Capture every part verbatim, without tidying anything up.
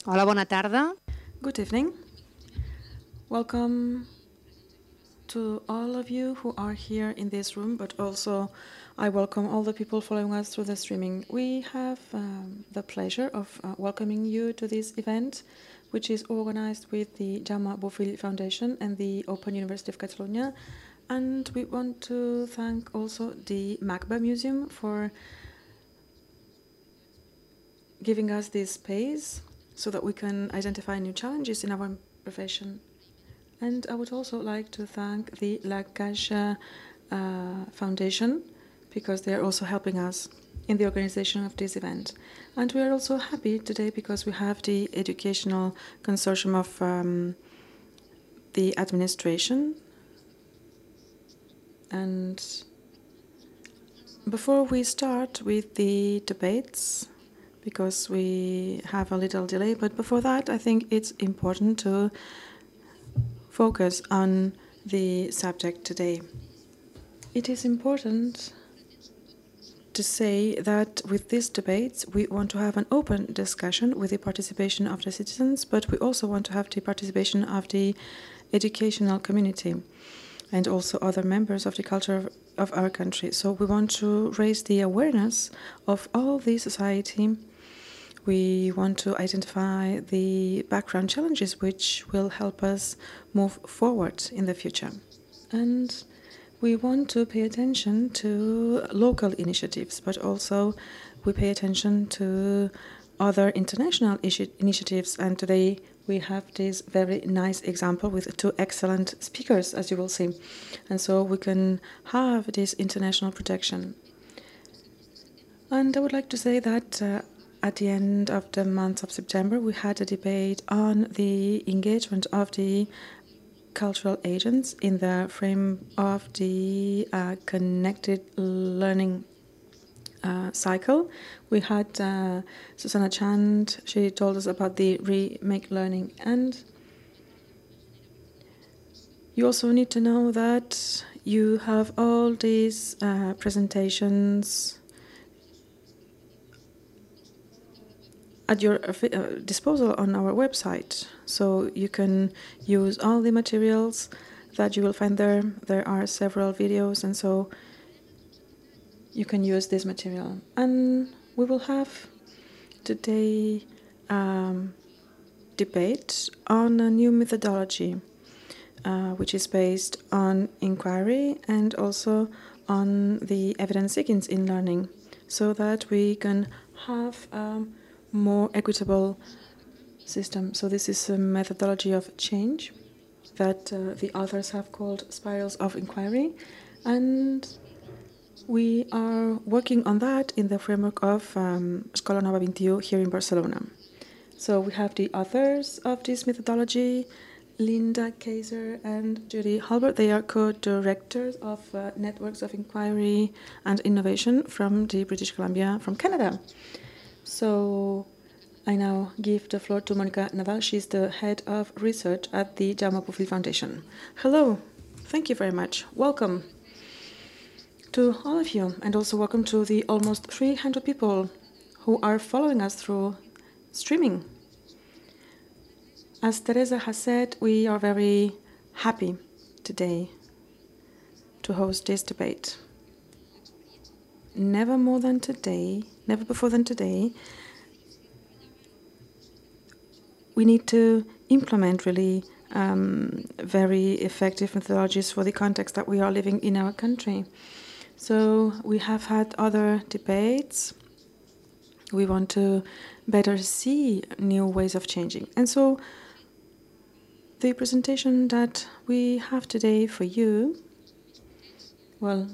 Hola, bona tarda. Good evening. Welcome to all of you who are here in this room, but also I welcome all the people following us through the streaming. We have um, the pleasure of uh, welcoming you to this event, which is organized with the Jaume Bofill Foundation and the Open University of Catalonia. And we want to thank also the MACBA Museum for giving us this space so that we can identify new challenges in our profession. And I would also like to thank the La Caixa uh, Foundation because they are also helping us in the organization of this event. And we are also happy today because we have the educational consortium of um, the administration. And before we start with the debates, because we have a little delay, but before that, I think it's important to focus on the subject today. It is important to say that with these debates, we want to have an open discussion with the participation of the citizens, but we also want to have the participation of the educational community and also other members of the culture of, of our country. So we want to raise the awareness of all the society. We want to identify the background challenges which will help us move forward in the future. And we want to pay attention to local initiatives, but also we pay attention to other international initiatives. And today we have this very nice example with two excellent speakers, as you will see. And so we can have this international protection. And I would like to say that uh, at the end of the month of September, we had a debate on the engagement of the cultural agents in the frame of the uh, connected learning uh, cycle. We had uh, Susanna Chand. She told us about the Remake Learning. And you also need to know that you have all these uh, presentations at your uh, disposal on our website. So you can use all the materials that you will find there. There are several videos, and so you can use this material. And we will have today um, debate on a new methodology, uh, which is based on inquiry and also on the evidence seeking in learning, so that we can have um, more equitable system. So this is a methodology of change that uh, the authors have called spirals of inquiry, and we are working on that in the framework of um, Escola Nova twenty-one here in Barcelona. So we have the authors of this methodology, Linda Kaiser and Judy Halbert. They are co-directors of uh, Networks of Inquiry and Innovation from the British Columbia, from Canada. So I now give the floor to Monica Nadal. She's the head of research at the Jaume Bofill Foundation. Hello, thank you very much. Welcome to all of you, and also welcome to the almost three hundred people who are following us through streaming. As Teresa has said, we are very happy today to host this debate. Never more than today, never before than today, we need to implement really um, very effective methodologies for the context that we are living in our country. So we have had other debates. We want to better see new ways of changing. And so the presentation that we have today for you, well,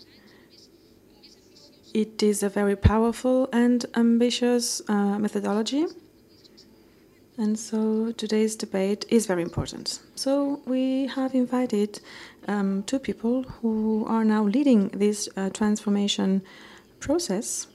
it is a very powerful and ambitious uh, methodology. And so today's debate is very important. So we have invited um, two people who are now leading this uh, transformation process.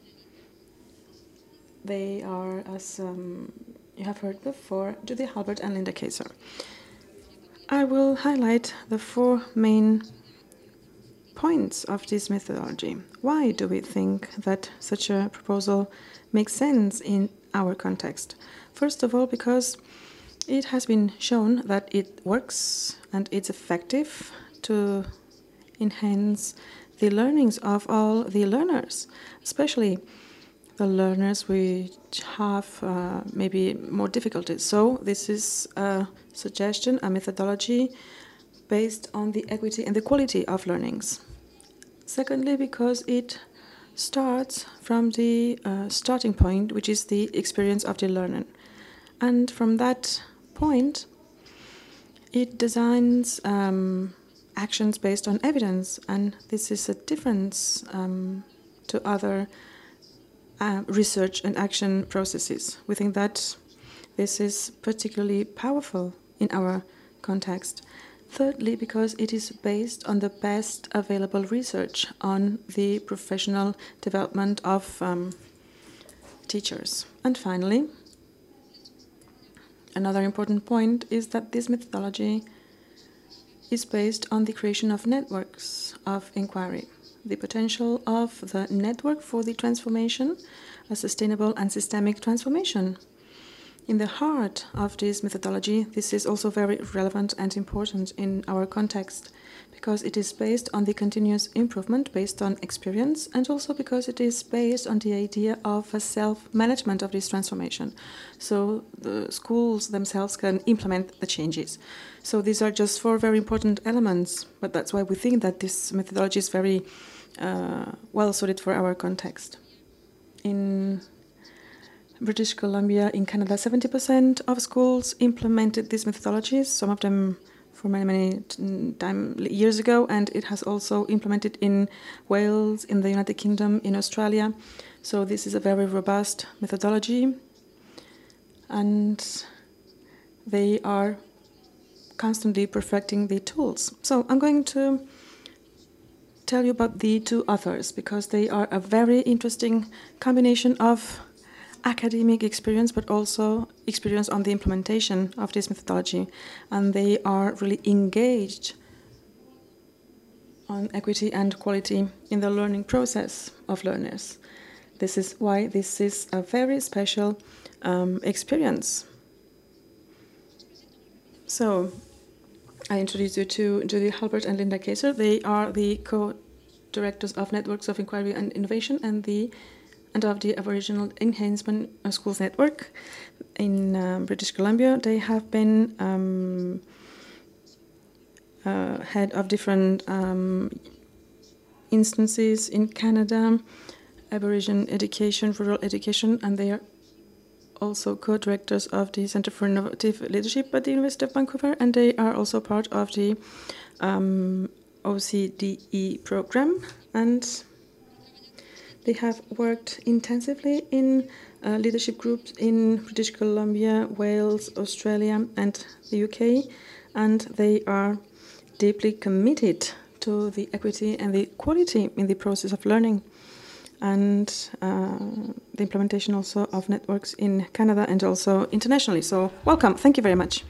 They are, as um, you have heard before, Judy Halbert and Linda Kaiser. I will highlight the four main points of this methodology. Why do we think that such a proposal makes sense in our context. First of all, because it has been shown that it works and it's effective to enhance the learnings of all the learners, especially the learners which have uh, maybe more difficulties. So this is a suggestion, a methodology based on the equity and the quality of learnings. Secondly, because it starts from the uh, starting point, which is the experience of the learner. And from that point, it designs um, actions based on evidence, and this is a difference um, to other uh, research and action processes. We think that this is particularly powerful in our context. Thirdly, because it is based on the best available research on the professional development of um, teachers. And finally, another important point is that this methodology is based on the creation of networks of inquiry, the potential of the network for the transformation, a sustainable and systemic transformation. In the heart of this methodology, this is also very relevant and important in our context, because it is based on the continuous improvement based on experience, and also because it is based on the idea of a self-management of this transformation. So the schools themselves can implement the changes. So these are just four very important elements, but that's why we think that this methodology is very uh, well suited for our context. In British Columbia, in Canada, seventy percent of schools implemented these methodologies, some of them for many, many time, years ago, and it has also implemented in Wales, in the United Kingdom, in Australia. So this is a very robust methodology, and they are constantly perfecting the tools. So I'm going to tell you about the two authors, because they are a very interesting combination of academic experience, but also experience on the implementation of this methodology. And they are really engaged on equity and quality in the learning process of learners. This is why this is a very special um, experience. So I introduce you to Judy Halbert and Linda Kaiser. They are the co-directors of Networks of Inquiry and Innovation and the and of the Aboriginal Enhancement Schools Network in um, British Columbia. They have been um, uh, head of different um, instances in Canada, Aboriginal education, rural education, and they are also co-directors of the Centre for Innovative Leadership at the University of Vancouver, and they are also part of the um, O C D E program, and they have worked intensively in uh, leadership groups in British Columbia, Wales, Australia, and the U K, and they are deeply committed to the equity and the quality in the process of learning, and uh, the implementation also of networks in Canada and also internationally. So welcome. Thank you very much.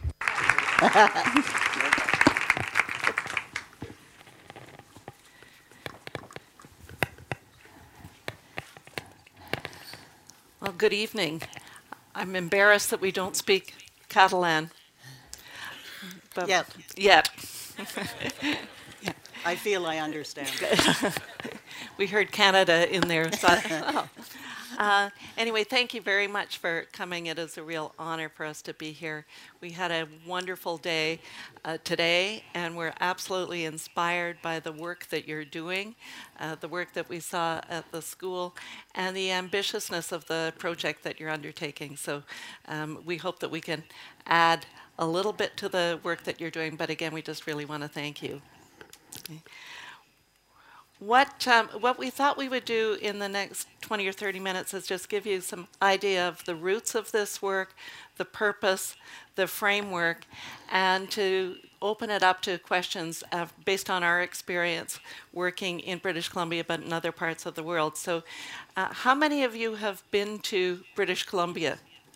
Well, good evening. I'm embarrassed that we don't speak Catalan. But Yet. Yet. Yeah, I feel I understand. We heard Canada in there. So, oh. uh, anyway, thank you very much for coming. It is a real honor for us to be here. We had a wonderful day uh, today, and we're absolutely inspired by the work that you're doing, uh, the work that we saw at the school, and the ambitiousness of the project that you're undertaking. So um, we hope that we can add a little bit to the work that you're doing, but again, we just really want to thank you. Okay. What, um, what we thought we would do in the next twenty or thirty minutes is just give you some idea of the roots of this work, the purpose, the framework, and to open it up to questions uh, based on our experience working in British Columbia but in other parts of the world. So uh, how many of you have been to British Columbia?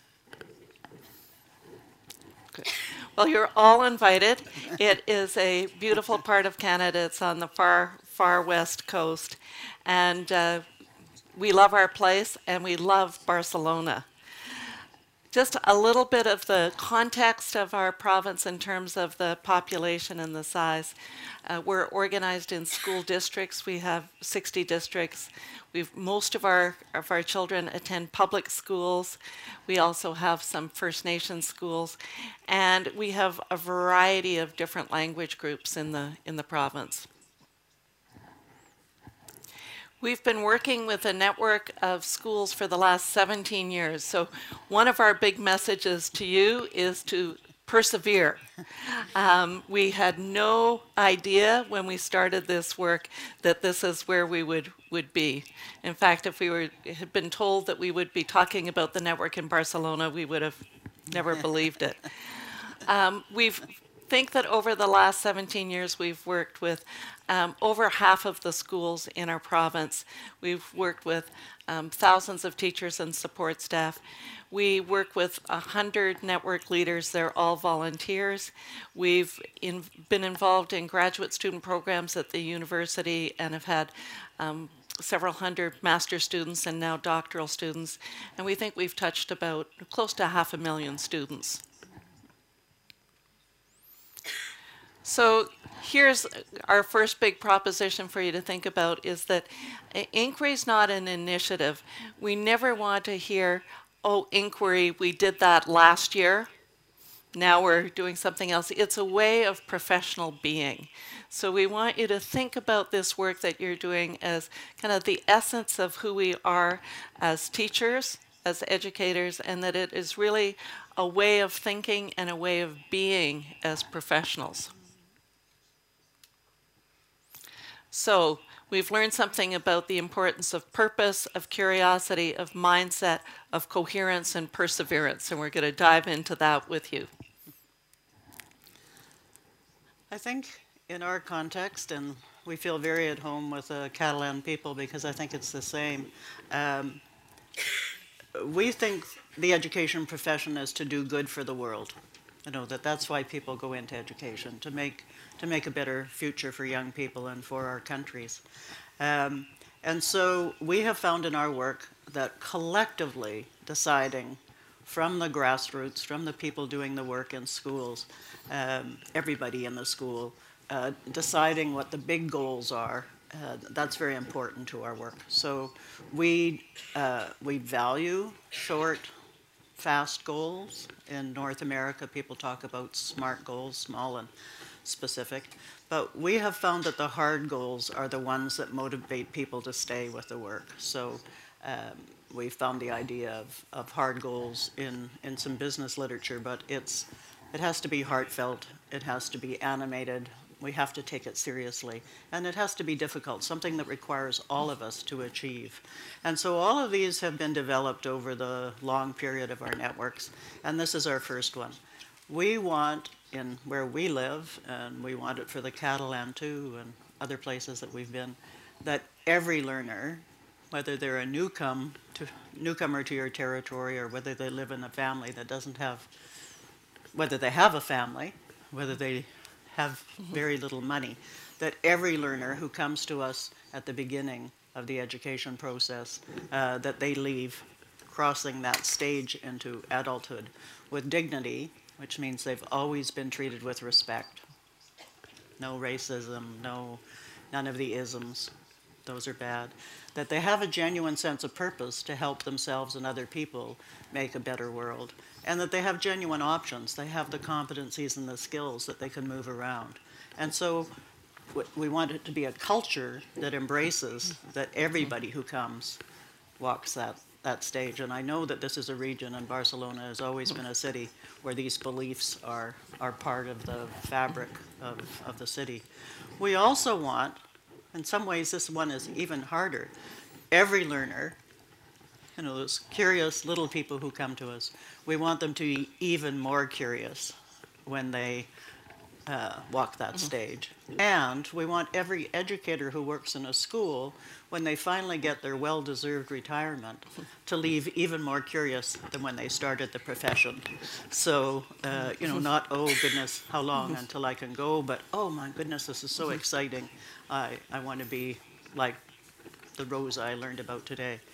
Good. Well, you're all invited. It is a beautiful part of Canada. It's on the far, far west coast. And uh, we love our place, and we love Barcelona. just a little bit of the context of our province in terms of the population and the size. Uh, we're organized in school districts. We have sixty districts. We've, most of our, of our children attend public schools. We also have some First Nations schools. And we have a variety of different language groups in the, in the province. We've been working with a network of schools for the last seventeen years. So one of our big messages to you is to persevere. Um, we had no idea when we started this work that this is where we would, would be. In fact, if we were, had been told that we would be talking about the network in Barcelona, we would have never believed it. Um, we've think that over the last seventeen years, we've worked with um, over half of the schools in our province. We've worked with um, thousands of teachers and support staff. We work with one hundred network leaders. They're all volunteers. We've in, been involved in graduate student programs at the university and have had um, several hundred master students and now doctoral students. And we think we've touched about close to half a million students. So here's our first big proposition for you to think about is that inquiry is not an initiative. We never want to hear, oh, inquiry, we did that last year. Now we're doing something else. It's a way of professional being. So we want you to think about this work that you're doing as kind of the essence of who we are as teachers, as educators, and that it is really a way of thinking and a way of being as professionals. So we've learned something about the importance of purpose, of curiosity, of mindset, of coherence and perseverance, and we're going to dive into that with you. I think in our context, and we feel very at home with the Catalan people because I think it's the same, um, we think the education profession is to do good for the world. You know, that that's why people go into education, to make to make a better future for young people and for our countries. Um, and so we have found in our work that collectively deciding from the grassroots, from the people doing the work in schools, um, everybody in the school, uh, deciding what the big goals are, uh, that's very important to our work. So we, uh, we value short, fast goals. In North America, people talk about SMART goals, small and specific. But we have found that the hard goals are the ones that motivate people to stay with the work. So um, we found the idea of, of hard goals in, in some business literature, but it's, it has to be heartfelt, it has to be animated, we have to take it seriously, and it has to be difficult, something that requires all of us to achieve. And so all of these have been developed over the long period of our networks, and this is our first one. We want, in where we live, and we want it for the Catalan too, and other places that we've been, that every learner, whether they're a newcome to, newcomer to your territory or whether they live in a family that doesn't have, whether they have a family, whether they have very little money, that every learner who comes to us at the beginning of the education process, uh, that they leave crossing that stage into adulthood with dignity, which means they've always been treated with respect. No racism, no, none of the isms. Those are bad. That they have a genuine sense of purpose to help themselves and other people make a better world. And that they have genuine options. They have the competencies and the skills that they can move around. And so we want it to be a culture that embraces that everybody who comes walks that that stage. And I know that this is a region, and Barcelona has always been a city where these beliefs are, are part of the fabric of, of the city. We also want, in some ways this one is even harder, every learner, you know, those curious little people who come to us, we want them to be even more curious when they uh, walk that stage. And we want every educator who works in a school, when they finally get their well-deserved retirement, to leave even more curious than when they started the profession. So, uh, you know, not, oh goodness, how long until I can go, but oh my goodness, this is so exciting. I, I want to be like the Rosa I learned about today.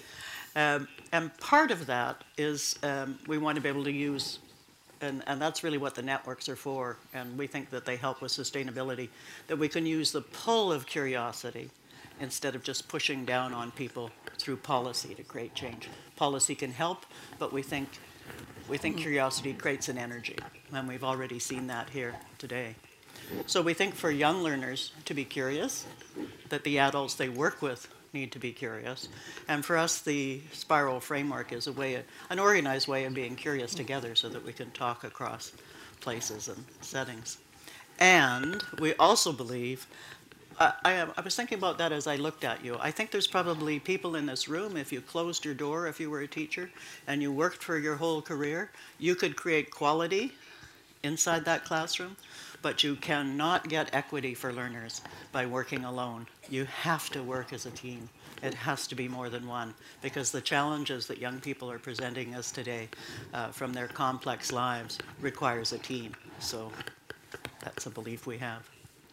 Um, and part of that is um, we want to be able to use, and, and that's really what the networks are for, and we think that they help with sustainability, that we can use the pull of curiosity instead of just pushing down on people through policy to create change. Policy can help, but we think, we think curiosity creates an energy, and we've already seen that here today. So we think for young learners to be curious, that the adults they work with need to be curious. And for us, the Spiral framework is a way, of, an organized way of being curious together so that we can talk across places and settings. And we also believe, I, I, I was thinking about that as I looked at you. I think there's probably people in this room, if you closed your door, if you were a teacher, and you worked for your whole career, you could create quality inside that classroom, but you cannot get equity for learners by working alone. You have to work as a team. It has to be more than one, because the challenges that young people are presenting us today uh, from their complex lives requires a team. So that's a belief we have.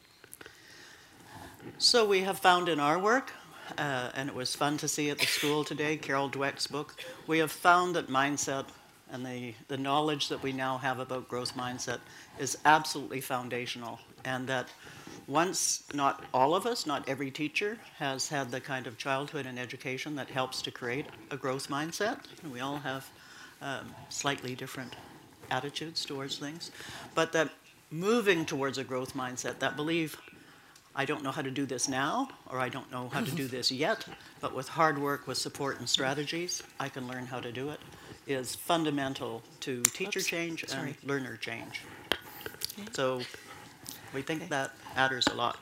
So we have found in our work, uh, and it was fun to see at the school today, Carol Dweck's book, we have found that mindset and the, the knowledge that we now have about growth mindset is absolutely foundational, and that once, not all of us, not every teacher has had the kind of childhood and education that helps to create a growth mindset. And we all have um, slightly different attitudes towards things, but that moving towards a growth mindset, that belief, I don't know how to do this now, or I don't know how to do this yet, but with hard work, with support and strategies, I can learn how to do it, is fundamental to teacher Oops, change and sorry. learner change. Okay. So we think okay. that matters a lot.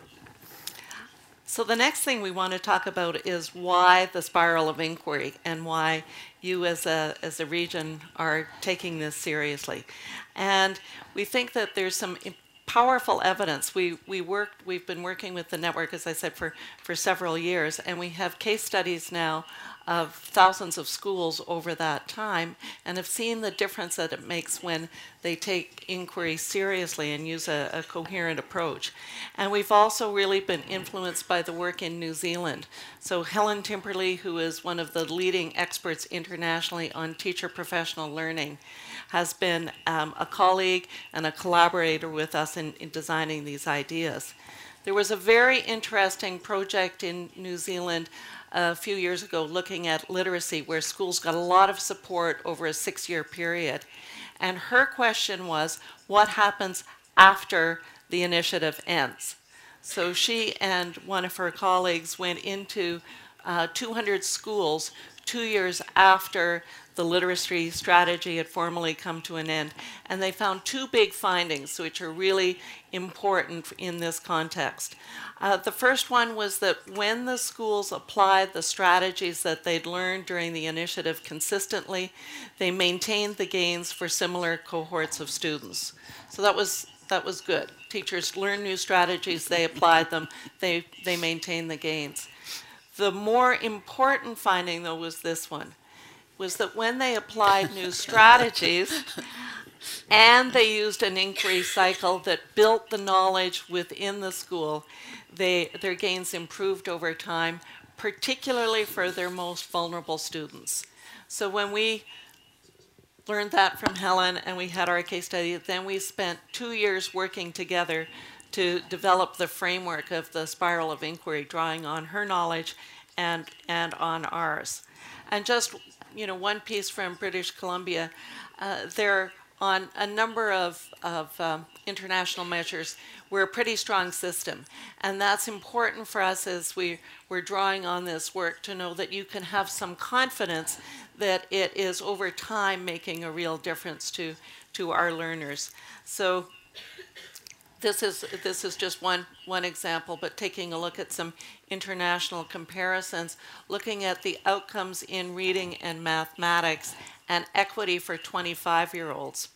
So the next thing we want to talk about is why the spiral of inquiry and why you as a, as a region are taking this seriously. And we think that there's some powerful evidence. We, we worked, we've been working with the network, as I said, for, for several years, and we have case studies now of thousands of schools over that time, and have seen the difference that it makes when they take inquiry seriously and use a, a coherent approach. And we've also really been influenced by the work in New Zealand. So Helen Timperley, who is one of the leading experts internationally on teacher professional learning, has been um, a colleague and a collaborator with us in, in designing these ideas. There was a very interesting project in New Zealand a few years ago looking at literacy, where schools got a lot of support over a six-year period. And her question was, what happens after the initiative ends? So she and one of her colleagues went into uh, two hundred schools two years after the literacy strategy had formally come to an end, and they found two big findings which are really important in this context. Uh, the first one was that when the schools applied the strategies that they'd learned during the initiative consistently, they maintained the gains for similar cohorts of students. So that was that was good. Teachers learned new strategies, they applied them, they, they maintained the gains. The more important finding, though, was this one, was that when they applied new strategies and they used an inquiry cycle that built the knowledge within the school, they, their gains improved over time, particularly for their most vulnerable students. So when we learned that from Helen and we had our case study, then we spent two years working together to develop the framework of the spiral of inquiry, drawing on her knowledge and, and on ours. And just, you know, one piece from British Columbia, uh, they're on a number of, of um, international measures. We're a pretty strong system. And that's important for us as we, we're drawing on this work to know that you can have some confidence that it is over time making a real difference to, to our learners. So This is, this is just one, one example, but taking a look at some international comparisons, looking at the outcomes in reading and mathematics and equity for twenty-five-year-olds.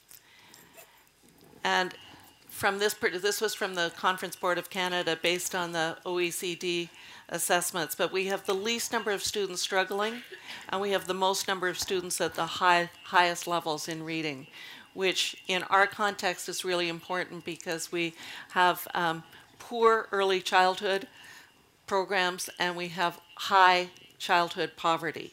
And from this, this was from the Conference Board of Canada based on the O E C D assessments, but we have the least number of students struggling, and we have the most number of students at the high, highest levels in reading, which in our context is really important because we have um, poor early childhood programs and we have high childhood poverty.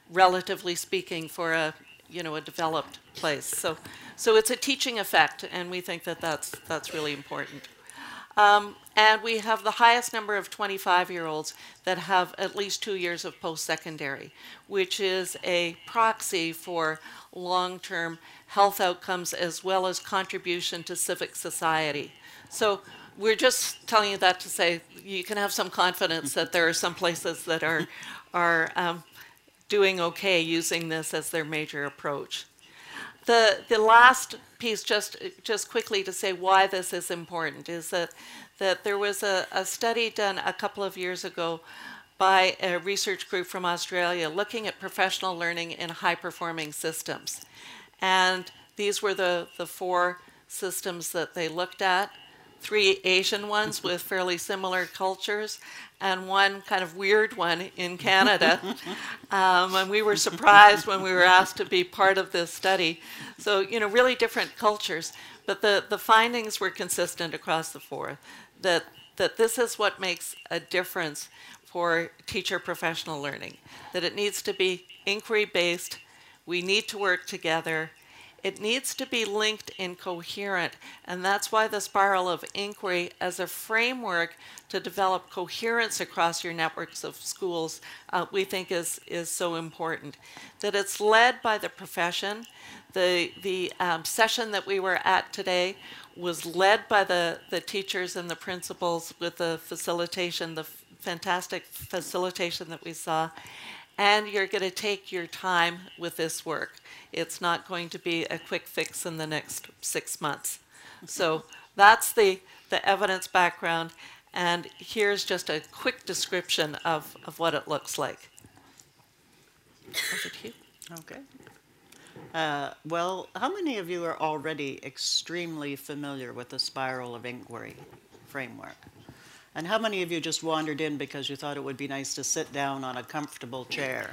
relatively speaking, for a, you know, a developed place. So, so it's a teaching effect, and we think that that's, that's really important. Um, and we have the highest number of twenty-five-year-olds that have at least two years of post-secondary, which is a proxy for long-term health outcomes as well as contribution to civic society. So we're just telling you that to say you can have some confidence that there are some places that are, are um, doing okay using this as their major approach. The, the last piece, just, just quickly to say why this is important, is that, that there was a, a study done a couple of years ago by a research group from Australia looking at professional learning in high-performing systems. And these were the, the four systems that they looked at. Three Asian ones with fairly similar cultures, and one kind of weird one in Canada. Um, and we were surprised when we were asked to be part of this study. So, you know, really different cultures. But the, the findings were consistent across the four, that, that this is what makes a difference for teacher professional learning, that it needs to be inquiry-based, we need to work together, it needs to be linked and coherent, and that's why the spiral of inquiry as a framework to develop coherence across your networks of schools, uh, we think is, is so important. That it's led by the profession. The, the um, session that we were at today was led by the, the teachers and the principals with the facilitation, the fantastic facilitation that we saw. And you're going to take your time with this work. It's not going to be a quick fix in the next six months. So that's the, the evidence background, and here's just a quick description of, of what it looks like. Over to you. Okay. Uh, well, how many of you are already extremely familiar with the spiral of inquiry framework? And how many of you just wandered in because you thought it would be nice to sit down on a comfortable chair?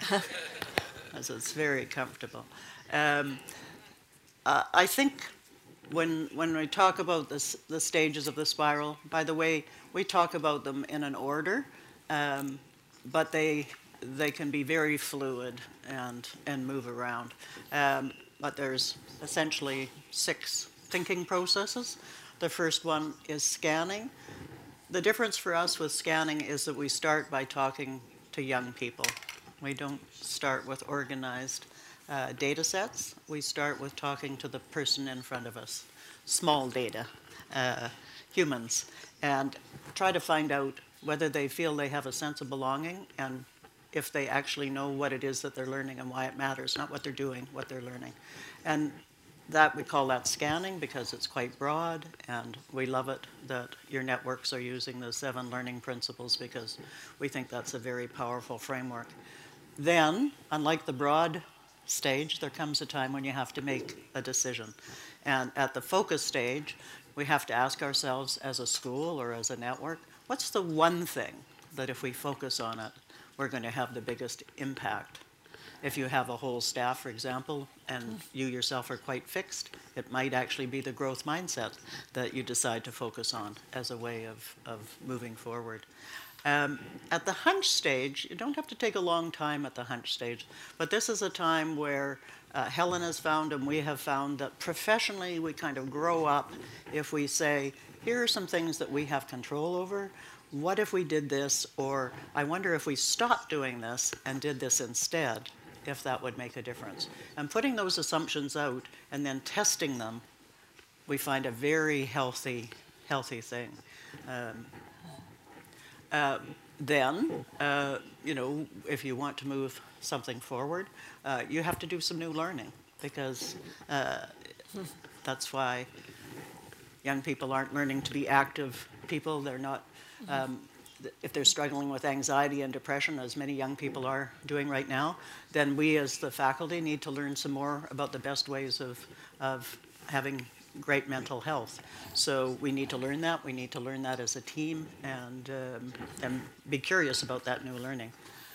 As it's very comfortable. Um, uh, I think when, when we talk about this, the stages of the spiral, by the way, we talk about them in an order, um, but they, they can be very fluid and, and move around. Um, but there's essentially six thinking processes. The first one is scanning. The difference for us with scanning is that we start by talking to young people. We don't start with organized uh, data sets. We start with talking to the person in front of us, small data, uh, humans, and try to find out whether they feel they have a sense of belonging and if they actually know what it is that they're learning and why it matters, not what they're doing, what they're learning. And that, we call that scanning because it's quite broad, and we love it that your networks are using the seven learning principles because we think that's a very powerful framework. Then, unlike the broad stage, there comes a time when you have to make a decision. And at the focus stage, we have to ask ourselves as a school or as a network, what's the one thing that if we focus on it, we're going to have the biggest impact? If you have a whole staff, for example, and you yourself are quite fixed, it might actually be the growth mindset that you decide to focus on as a way of, of moving forward. Um, at the hunch stage, you don't have to take a long time at the hunch stage, but this is a time where uh, Helen has found and we have found that professionally we kind of grow up if we say, here are some things that we have control over. What if we did this? Or I wonder if we stopped doing this and did this instead, if that would make a difference. And putting those assumptions out and then testing them, we find a very healthy, healthy thing. Um, uh, then, uh, you know, if you want to move something forward, uh, you have to do some new learning because uh, that's why young people aren't learning to be active people. They're not, um, if they're struggling with anxiety and depression, as many young people are doing right now, then we as the faculty need to learn some more about the best ways of, of having great mental health. So we need to learn that. We need to learn that as a team and, um, and be curious about that new learning.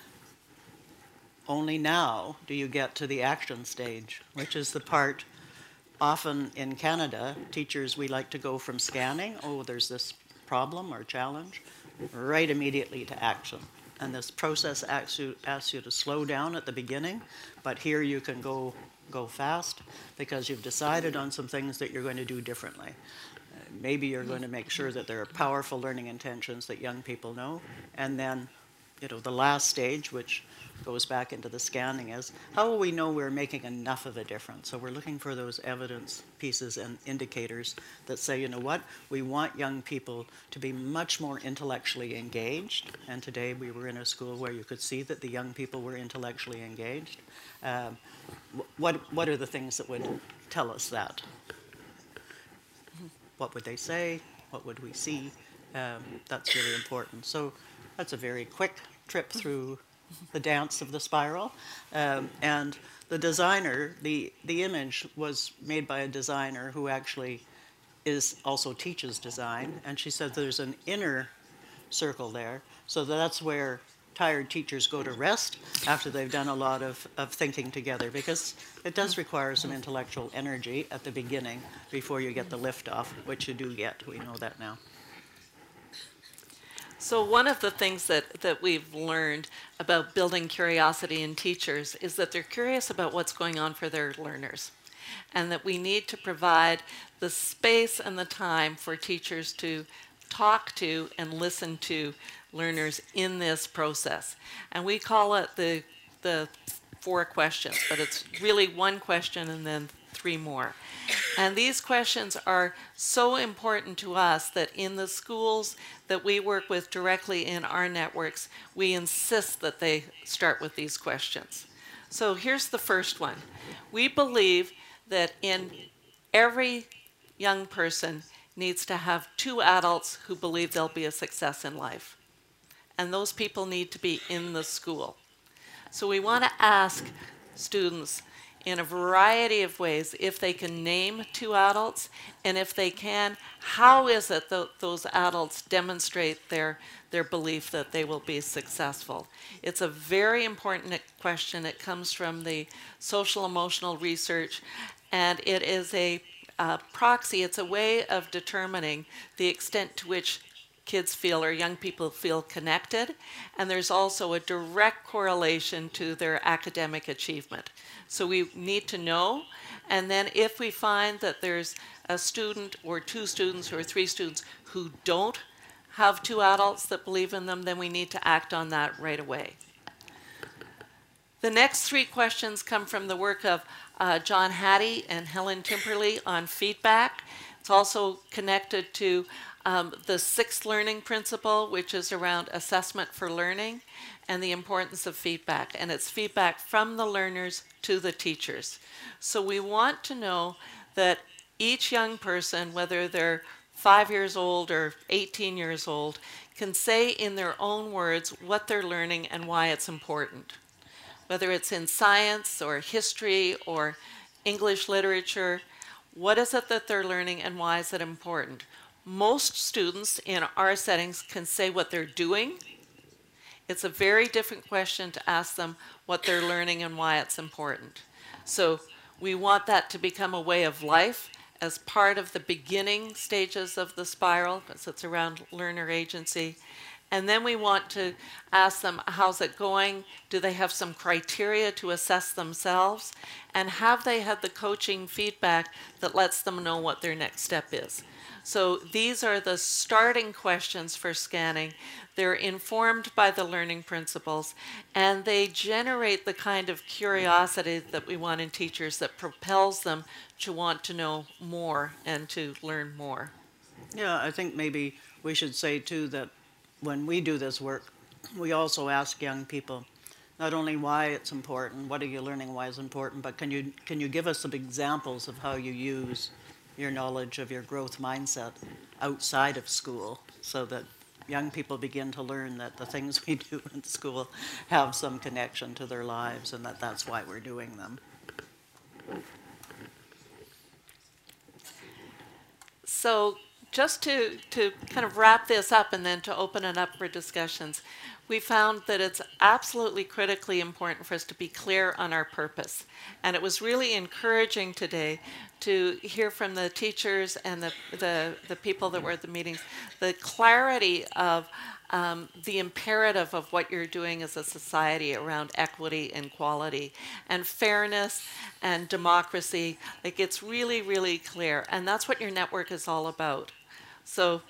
Only now do you get to the action stage, which is the part often in Canada, teachers, we like to go from scanning, oh, there's this problem or challenge, right immediately to action. and this process asks you, asks you to slow down at the beginning, but here you can go, go fast because you've decided on some things that you're going to do differently. Uh, maybe you're going to make sure that there are powerful learning intentions that young people know, and then, you know, the last stage, which goes back into the scanning, is how will we know we're making enough of a difference? So we're looking for those evidence pieces and indicators that say, you know what, we want young people to be much more intellectually engaged. And today we were in a school where you could see that the young people were intellectually engaged. Um, what, what are the things that would tell us that? What would they say? What would we see? Um, that's really important. So that's a very quick trip through the dance of the spiral. Um, and the designer, the, the image was made by a designer who actually is also teaches design. And she said there's an inner circle there. So that's where tired teachers go to rest after they've done a lot of, of thinking together, because it does require some intellectual energy at the beginning before you get the lift off, which you do get. We know that now. So one of the things that, that we've learned about building curiosity in teachers is that they're curious about what's going on for their learners, and that we need to provide the space and the time for teachers to talk to and listen to learners in this process. And we call it the, the four questions, but it's really one question and then three more. And these questions are so important to us that in the schools that we work with directly in our networks, we insist that they start with these questions. So here's the first one. We believe that in every young person needs to have two adults who believe they'll be a success in life. And those people need to be in the school. So we want to ask students in a variety of ways if they can name two adults, and if they can, how is it that those adults demonstrate their, their belief that they will be successful? It's a very important question. It comes from the social emotional research, and it is a uh, proxy. It's a way of determining the extent to which kids feel or young people feel connected, and there's also a direct correlation to their academic achievement. So we need to know, and then if we find that there's a student or two students or three students who don't have two adults that believe in them, then we need to act on that right away. The next three questions come from the work of uh, John Hattie and Helen Timperley on feedback. It's also connected to Um, the sixth learning principle, which is around assessment for learning and the importance of feedback. And it's feedback from the learners to the teachers. So we want to know that each young person, whether they're five years old or eighteen years old, can say in their own words what they're learning and why it's important. Whether it's in science or history or English literature, what is it that they're learning and why is it important? Most students in our settings can say what they're doing. It's a very different question to ask them what they're learning and why it's important. So we want that to become a way of life as part of the beginning stages of the spiral, because it's around learner agency. And then we want to ask them, how's it going? Do they have some criteria to assess themselves? And have they had the coaching feedback that lets them know what their next step is? So these are the starting questions for scanning. They're informed by the learning principles, and they generate the kind of curiosity that we want in teachers that propels them to want to know more and to learn more. Yeah, I think maybe we should say too that when we do this work, we also ask young people not only why it's important, what are you learning, why it's important, but can you, can you give us some examples of how you use your knowledge of your growth mindset outside of school, so that young people begin to learn that the things we do in school have some connection to their lives and that that's why we're doing them. So just to, to kind of wrap this up and then to open it up for discussions, we found that it's absolutely critically important for us to be clear on our purpose. And it was really encouraging today to hear from the teachers and the, the, the people that were at the meetings, the clarity of um, the imperative of what you're doing as a society around equity and equality and fairness and democracy. Like, it's really, really clear. And that's what your network is all about. So,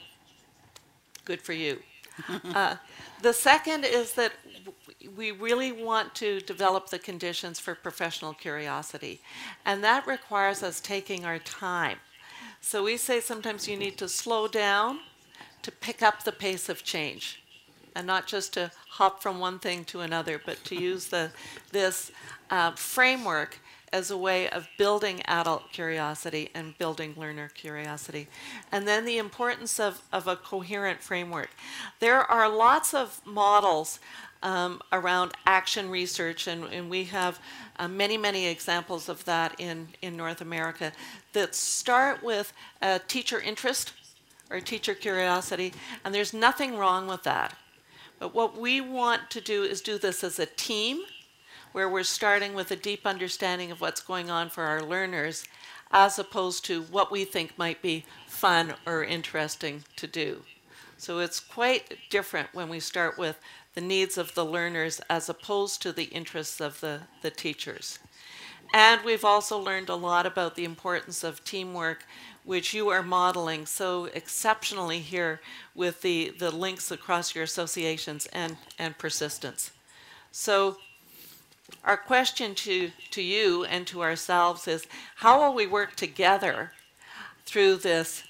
good for you. uh, the second is that we really want to develop the conditions for professional curiosity. And that requires us taking our time. So we say sometimes you need to slow down to pick up the pace of change. And not just to hop from one thing to another, but to use the, this uh, framework as a way of building adult curiosity and building learner curiosity. And then the importance of, of a coherent framework. There are lots of models um, around action research, and, and we have uh, many, many examples of that in, in North America that start with a teacher interest or teacher curiosity, and there's nothing wrong with that. But what we want to do is do this as a team, where we're starting with a deep understanding of what's going on for our learners, as opposed to what we think might be fun or interesting to do. So it's quite different when we start with the needs of the learners as opposed to the interests of the, the teachers. And we've also learned a lot about the importance of teamwork, which you are modeling so exceptionally here with the, the links across your associations and, and persistence. So our question to, to you and to ourselves is, how will we work together through this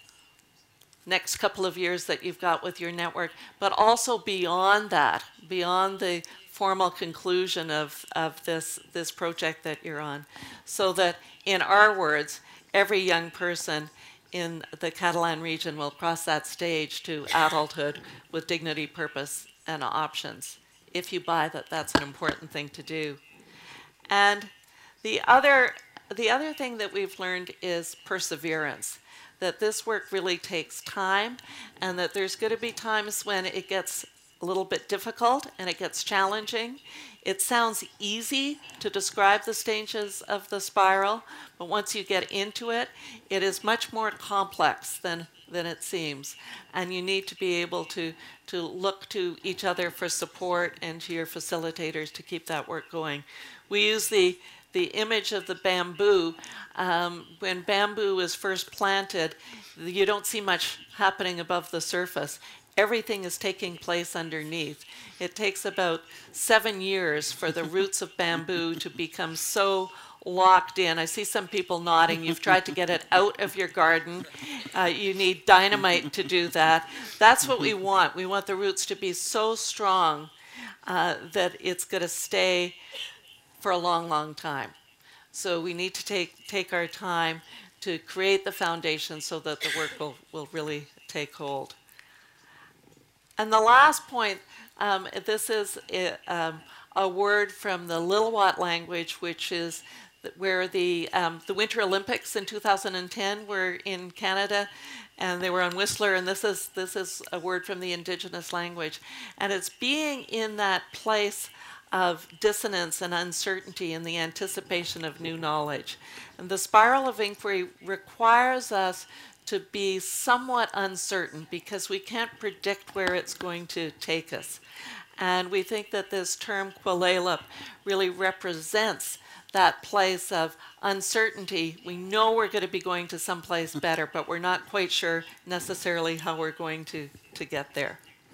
next couple of years that you've got with your network, but also beyond that, beyond the formal conclusion of, of this, this project that you're on, so that, in our words, every young person in the Catalan region will cross that stage to adulthood with dignity, purpose, and options, if you buy that that's an important thing to do. And the other, the other thing that we've learned is perseverance, that this work really takes time, and that there's going to be times when it gets a little bit difficult and it gets challenging. It sounds easy to describe the stages of the spiral, but once you get into it, it is much more complex than, than it seems. And you need to be able to, to look to each other for support and to your facilitators to keep that work going. We use the, the image of the bamboo. Um, when bamboo is first planted, you don't see much happening above the surface. Everything is taking place underneath. It takes about seven years for the roots of bamboo to become so locked in. I see some people nodding. You've tried to get it out of your garden. Uh, you need dynamite to do that. That's what we want. We want the roots to be so strong uh, that it's going to stay for a long, long time. So we need to take, take our time to create the foundation so that the work will, will really take hold. And the last point, um, this is a, um, a word from the Lillooet language, which is where the, um, the Winter Olympics in two thousand ten were in Canada, and they were on Whistler, and this is, this is a word from the Indigenous language. And it's being in that place of dissonance and uncertainty in the anticipation of new knowledge. And the spiral of inquiry requires us to be somewhat uncertain because we can't predict where it's going to take us. And we think that this term Quilelap really represents that place of uncertainty. We know we're going to be going to someplace better, but we're not quite sure necessarily how we're going to, to get there.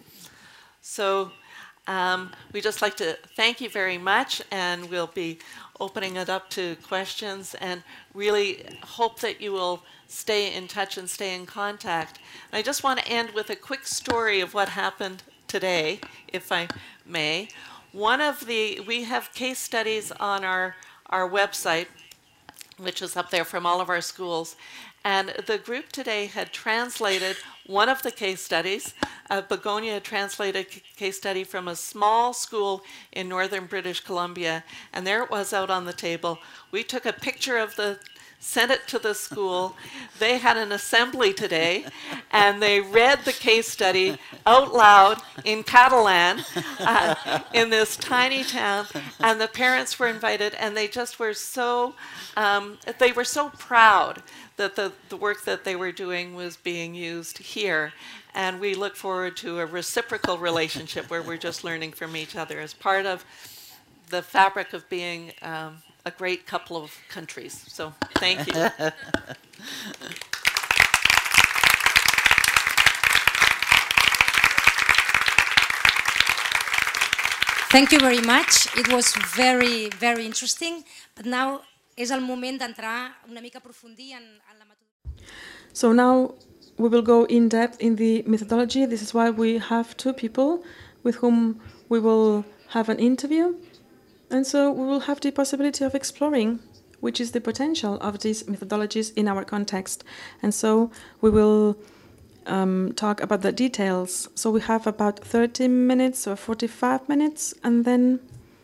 So um, we'd just like to thank you very much, and we'll be opening it up to questions, and really hope that you will stay in touch and stay in contact. And I just want to end with a quick story of what happened today, if I may. One of the, we have case studies on our, our website, which is up there from all of our schools, and the group today had translated one of the case studies. Uh, Begonia translated a case study from a small school in northern British Columbia, and there it was out on the table. We took a picture of the, sent it to the school. They had an assembly today, and they read the case study out loud in Catalan uh, in this tiny town, and the parents were invited, and they just were so, um, they were so proud that the, the work that they were doing was being used here. And we look forward to a reciprocal relationship where we're just learning from each other as part of the fabric of being um, a great couple of countries. So thank you. Thank you very much. It was very, very interesting. But now és el moment d'entrar una mica a aprofundir en, en la metodologia. So now we will go in depth in the methodology. This is why we have two people with whom we will have an interview. And so we will have the possibility of exploring which is the potential of these methodologies in our context. And so we will um, talk about the details. So we have about thirty minutes or forty-five minutes, and then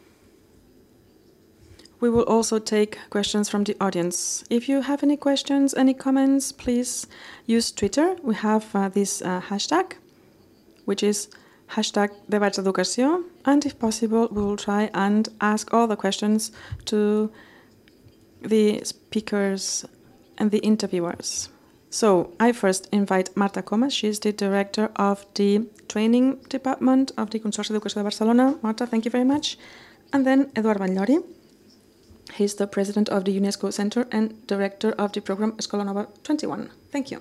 we will also take questions from the audience. If you have any questions, any comments, please use Twitter. We have uh, this uh, hashtag, which is hashtag DebatsEducació, and if possible, we will try and ask all the questions to the speakers and the interviewers. So I first invite Marta Comas. She is the director of the training department of the Consorci d'Educació de Barcelona. Marta, thank you very much. And then Eduard Batllori. He's the president of the UNESCO Center and director of the program Escola Nova twenty-one. Thank you.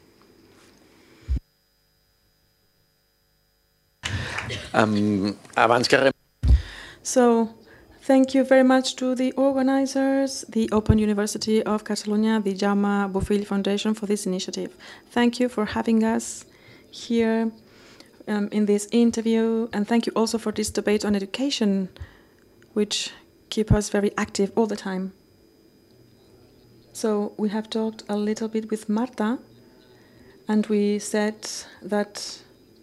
Um, abans que... So, thank you very much to the organizers, the Open University of Catalonia, the Jaume Bofill Foundation for this initiative. Thank you for having us here um, in this interview, and thank you also for this debate on education, which keep us very active all the time. So we have talked a little bit with Marta, and we said that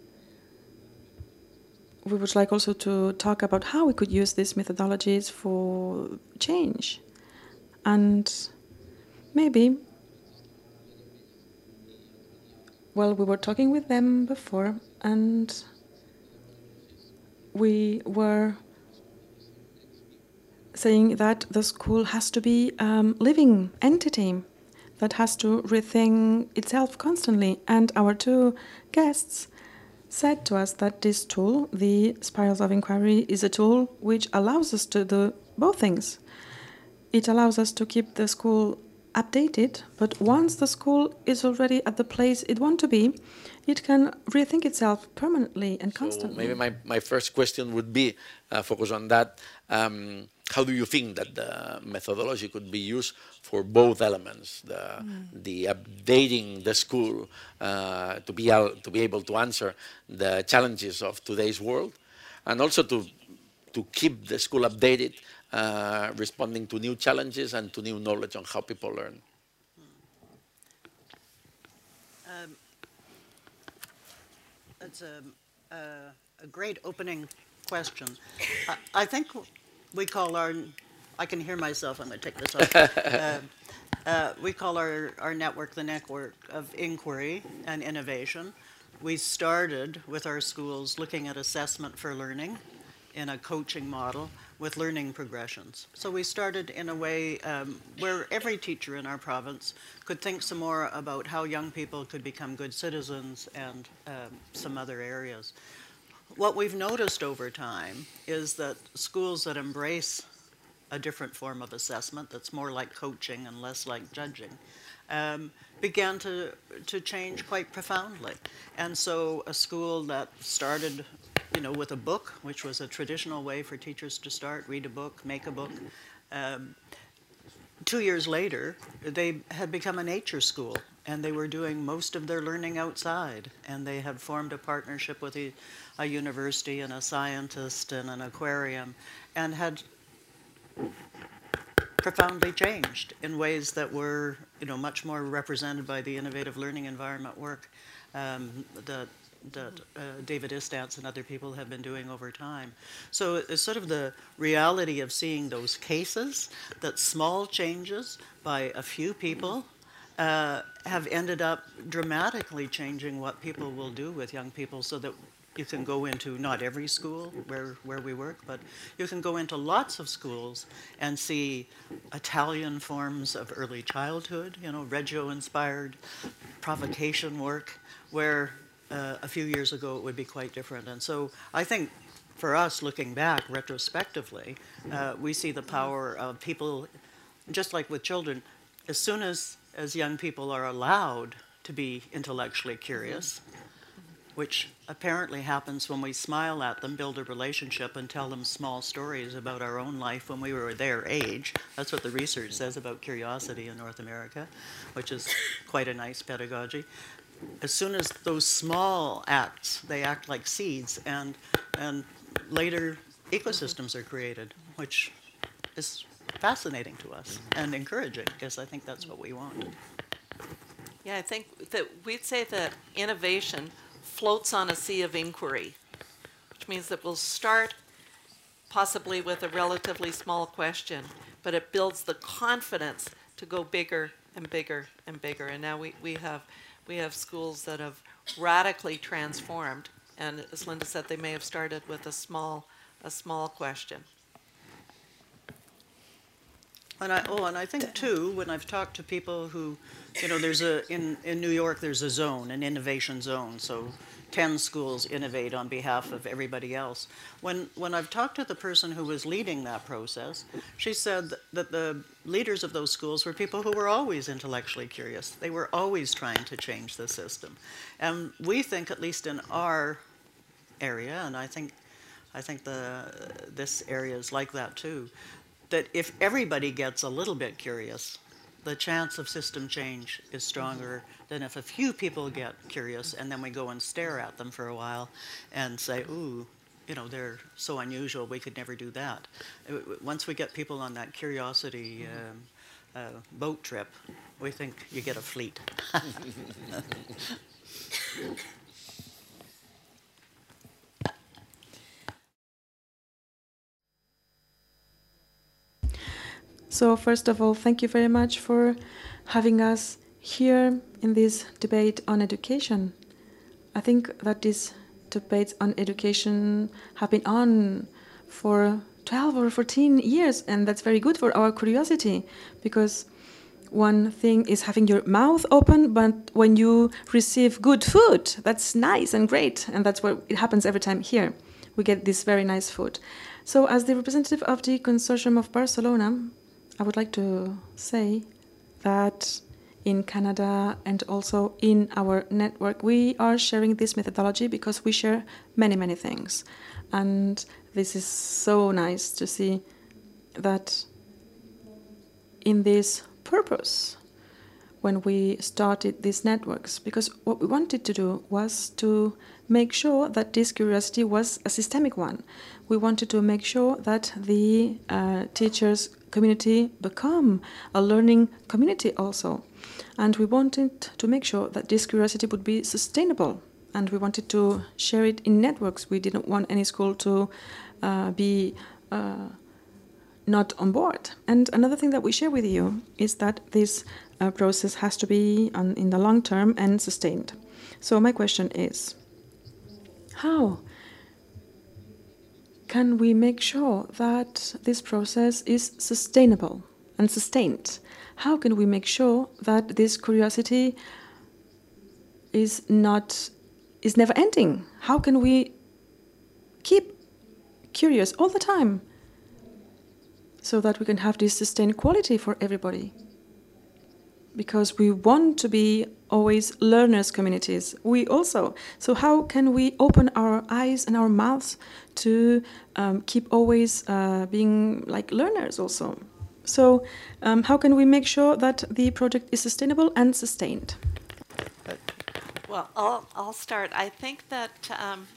we would like also to talk about how we could use these methodologies for change. And maybe, well, we were talking with them before, and we were saying that the school has to be a um, living entity that has to rethink itself constantly. And our two guests said to us that this tool, the Spirals of Inquiry, is a tool which allows us to do both things. It allows us to keep the school updated, but once the school is already at the place it wants to be, it can rethink itself permanently and constantly. So maybe my, my first question would be uh, focus on that. Um, how do you think that the methodology could be used for both elements, the, mm. the updating the school uh, to, be al to be able to answer the challenges of today's world, and also to, to keep the school updated, uh, responding to new challenges and to new knowledge on how people learn? Um, that's a, a, a great opening question. I, I think we call our, I can hear myself, I'm going to take this off. uh, uh, we call our, our network the network of inquiry and innovation. We started with our schools looking at assessment for learning in a coaching model with learning progressions. So we started in a way um, where every teacher in our province could think some more about how young people could become good citizens and um, some other areas. What we've noticed over time is that schools that embrace a different form of assessment that's more like coaching and less like judging um, began to, to change quite profoundly. And so a school that started you know, with a book, which was a traditional way for teachers to start, read a book, make a book, um, two years later, they had become a nature school, and they were doing most of their learning outside, and they had formed a partnership with a, a university and a scientist and an aquarium, and had profoundly changed in ways that were you know, much more represented by the innovative learning environment work um, that, that uh, David Istance and other people have been doing over time. So it's sort of the reality of seeing those cases, that small changes by a few people uh, have ended up dramatically changing what people will do with young people, so that you can go into not every school where, where we work, but you can go into lots of schools and see Italian forms of early childhood, you know, Reggio-inspired provocation work, where uh, a few years ago it would be quite different. And so I think for us, looking back retrospectively, uh, we see the power of people, just like with children, as soon as, as young people are allowed to be intellectually curious, which apparently happens when we smile at them, build a relationship, and tell them small stories about our own life when we were their age. That's what the research says about curiosity in North America, which is quite a nice pedagogy. As soon as those small acts, they act like seeds, and, and later ecosystems are created, which is fascinating to us and encouraging, because I think that's what we want. Yeah, I think that we'd say that innovation floats on a sea of inquiry, which means that we'll start possibly with a relatively small question, but it builds the confidence to go bigger and bigger and bigger. And now we, we have we have schools that have radically transformed, and as Linda said, they may have started with a small a small question. And I, oh, and I think too, when I've talked to people who, you know, there's a, in, in New York, there's a zone, an innovation zone, so ten schools innovate on behalf of everybody else. When, when I've talked to the person who was leading that process, she said that the leaders of those schools were people who were always intellectually curious. They were always trying to change the system. And we think, at least in our area, and I think, I think the, this area is like that too, that if everybody gets a little bit curious, the chance of system change is stronger than if a few people get curious and then we go and stare at them for a while and say, ooh, you know, they're so unusual, we could never do that. Once we get people on that curiosity um, uh, boat trip, we think you get a fleet. So first of all, thank you very much for having us here in this debate on education. I think that these debates on education have been on for twelve or fourteen years, and that's very good for our curiosity, because one thing is having your mouth open, but when you receive good food, that's nice and great, and that's what it happens every time here. We get this very nice food. So as the representative of the Consortium of Barcelona, I would like to say that in Canada and also in our network, we are sharing this methodology because we share many, many things. And this is so nice to see that in this purpose, when we started these networks, because what we wanted to do was to make sure that this curiosity was a systemic one. We wanted to make sure that the uh, teachers' community become a learning community also. And we wanted to make sure that this curiosity would be sustainable. And we wanted to share it in networks. We didn't want any school to uh, be uh, not on board. And another thing that we share with you is that this uh, process has to be on, in the long term and sustained. So my question is, how can we make sure that this process is sustainable and sustained? How can we make sure that this curiosity is not is never ending? How can we keep curious all the time so that we can have this sustained quality for everybody? Because we want to be always learners communities. We also. So how can we open our eyes and our mouths to um, keep always uh, being like learners also? So um, how can we make sure that the project is sustainable and sustained? Well, I'll, I'll start. I think that, um,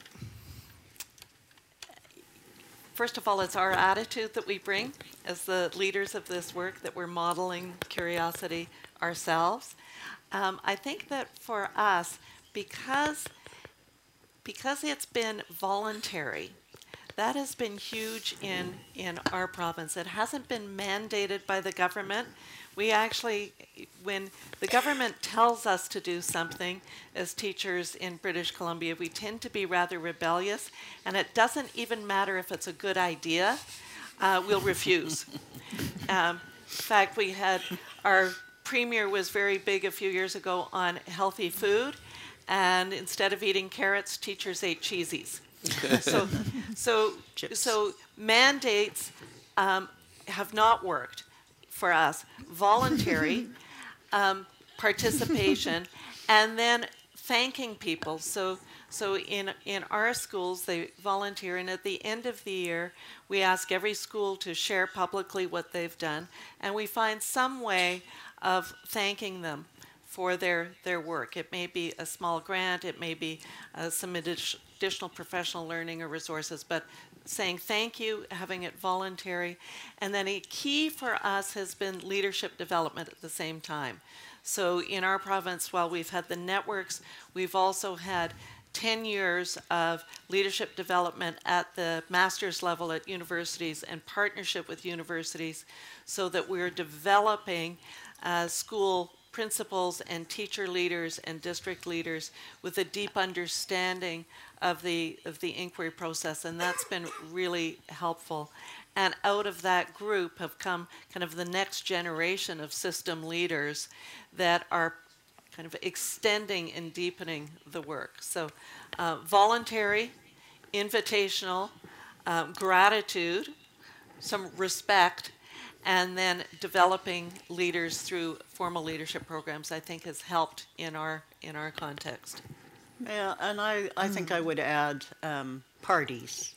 first of all, it's our attitude that we bring as the leaders of this work, that we're modeling curiosity ourselves. Um, I think that for us, because, because it's been voluntary, that has been huge in, in our province. It hasn't been mandated by the government. we actually, when the government tells us to do something, as teachers in British Columbia, we tend to be rather rebellious, and it doesn't even matter if it's a good idea, uh, we'll refuse. Um, in fact, we had, our premier was very big a few years ago on healthy food, and instead of eating carrots, teachers ate cheesies. so, so, so mandates um, have not worked for us. Voluntary um, participation, and then thanking people. So, so in in our schools, they volunteer, and at the end of the year, we ask every school to share publicly what they've done, and we find some way of thanking them for their, their work. It may be a small grant, it may be uh, some additional professional learning or resources, but saying thank you, having it voluntary. And then a key for us has been leadership development at the same time. So in our province, while we've had the networks, we've also had ten years of leadership development at the master's level at universities and partnership with universities, so that we're developing uh, school principals and teacher leaders and district leaders with a deep understanding of the of the inquiry process, and that's been really helpful. And out of that group have come kind of the next generation of system leaders that are kind of extending and deepening the work. So uh, voluntary, invitational, um, gratitude, some respect, and then developing leaders through formal leadership programs, I think, has helped in our in our context. Yeah, and I, I think I would add um, parties.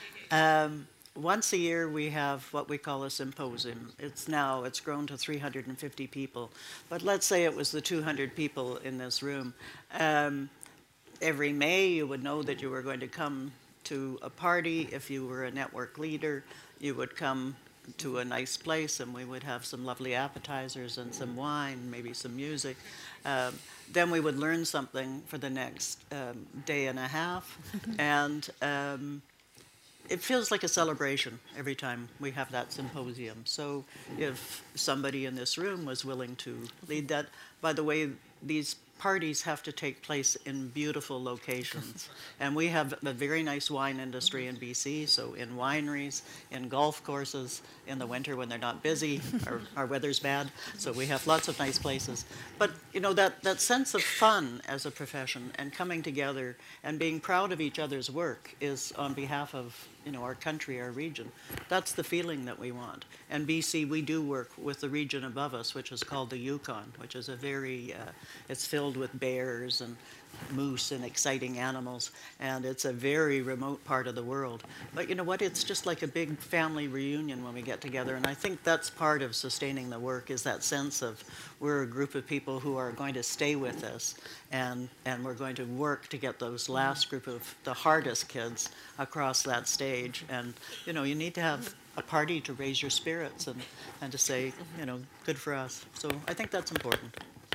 Um, once a year we have what we call a symposium. It's now, it's grown to three hundred fifty people. But let's say it was the two hundred people in this room. Um, every May you would know that you were going to come to a party. If you were a network leader, you would come to a nice place, and we would have some lovely appetizers and some wine, maybe some music. Um, then we would learn something for the next um, day and a half, and um, it feels like a celebration every time we have that symposium. So if somebody in this room was willing to lead that, by the way, these parties have to take place in beautiful locations. And we have a very nice wine industry in B C, so in wineries, in golf courses, in the winter when they're not busy, our, our weather's bad, so we have lots of nice places. But, you know, that, that sense of fun as a profession and coming together and being proud of each other's work is on behalf of, you know, our country, our region. That's the feeling that we want. And B C, we do work with the region above us, which is called the Yukon, which is a very, uh, it's filled with bears and moose and exciting animals, and it's a very remote part of the world. But you know what, it's just like a big family reunion when we get together, and I think that's part of sustaining the work, is that sense of we're a group of people who are going to stay with us, and, and we're going to work to get those last group of the hardest kids across that stage. And you know, you need to have a party to raise your spirits and, and to say, you know, good for us. So I think that's important.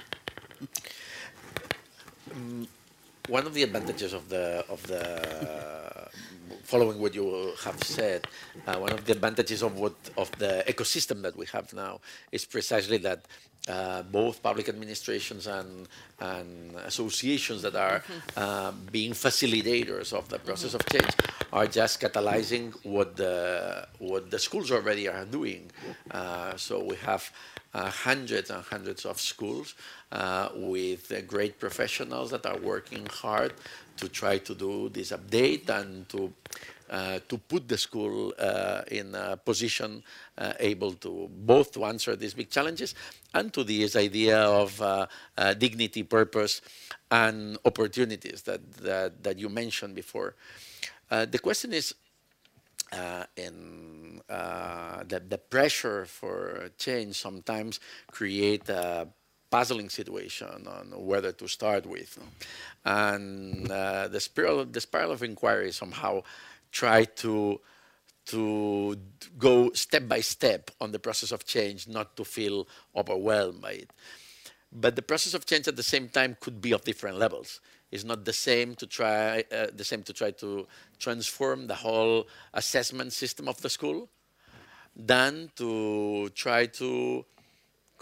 Um, one of the advantages of the of the following what you have said, uh, one of the advantages of what of the ecosystem that we have now is precisely that uh, both public administrations and and associations that are uh, being facilitators of the process of change are just catalyzing what the what the schools already are doing. Uh, so we have uh, hundreds and hundreds of schools uh, with uh, great professionals that are working hard to try to do this update and to uh, to put the school uh, in a position uh, able to both to answer these big challenges and to this idea of uh, uh, dignity, purpose, and opportunities that that, that you mentioned before. Uh, the question is, uh, in uh, the, the pressure for change sometimes create a puzzling situation on whether to start with. And uh, the, spiral, the spiral of inquiry somehow try to, to go step by step on the process of change, not to feel overwhelmed by it. But the process of change at the same time could be of different levels. It's not the same to try uh, the same to try to transform the whole assessment system of the school than to try to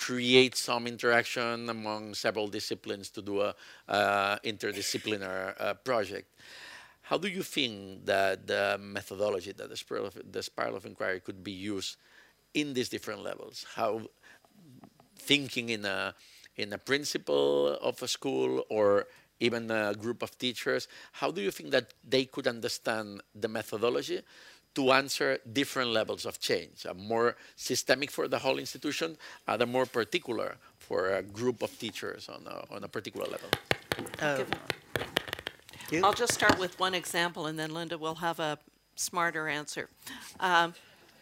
create some interaction among several disciplines to do a uh, interdisciplinary uh, project. How do you think that the methodology, that the spiral, of, the spiral of inquiry could be used in these different levels? How thinking in a, in a principal of a school or even a group of teachers, how do you think that they could understand the methodology to answer different levels of change, a more systemic for the whole institution, and a more particular for a group of teachers on a, on a particular level? Uh, you? I'll just start with one example, and then Linda will have a smarter answer. Um,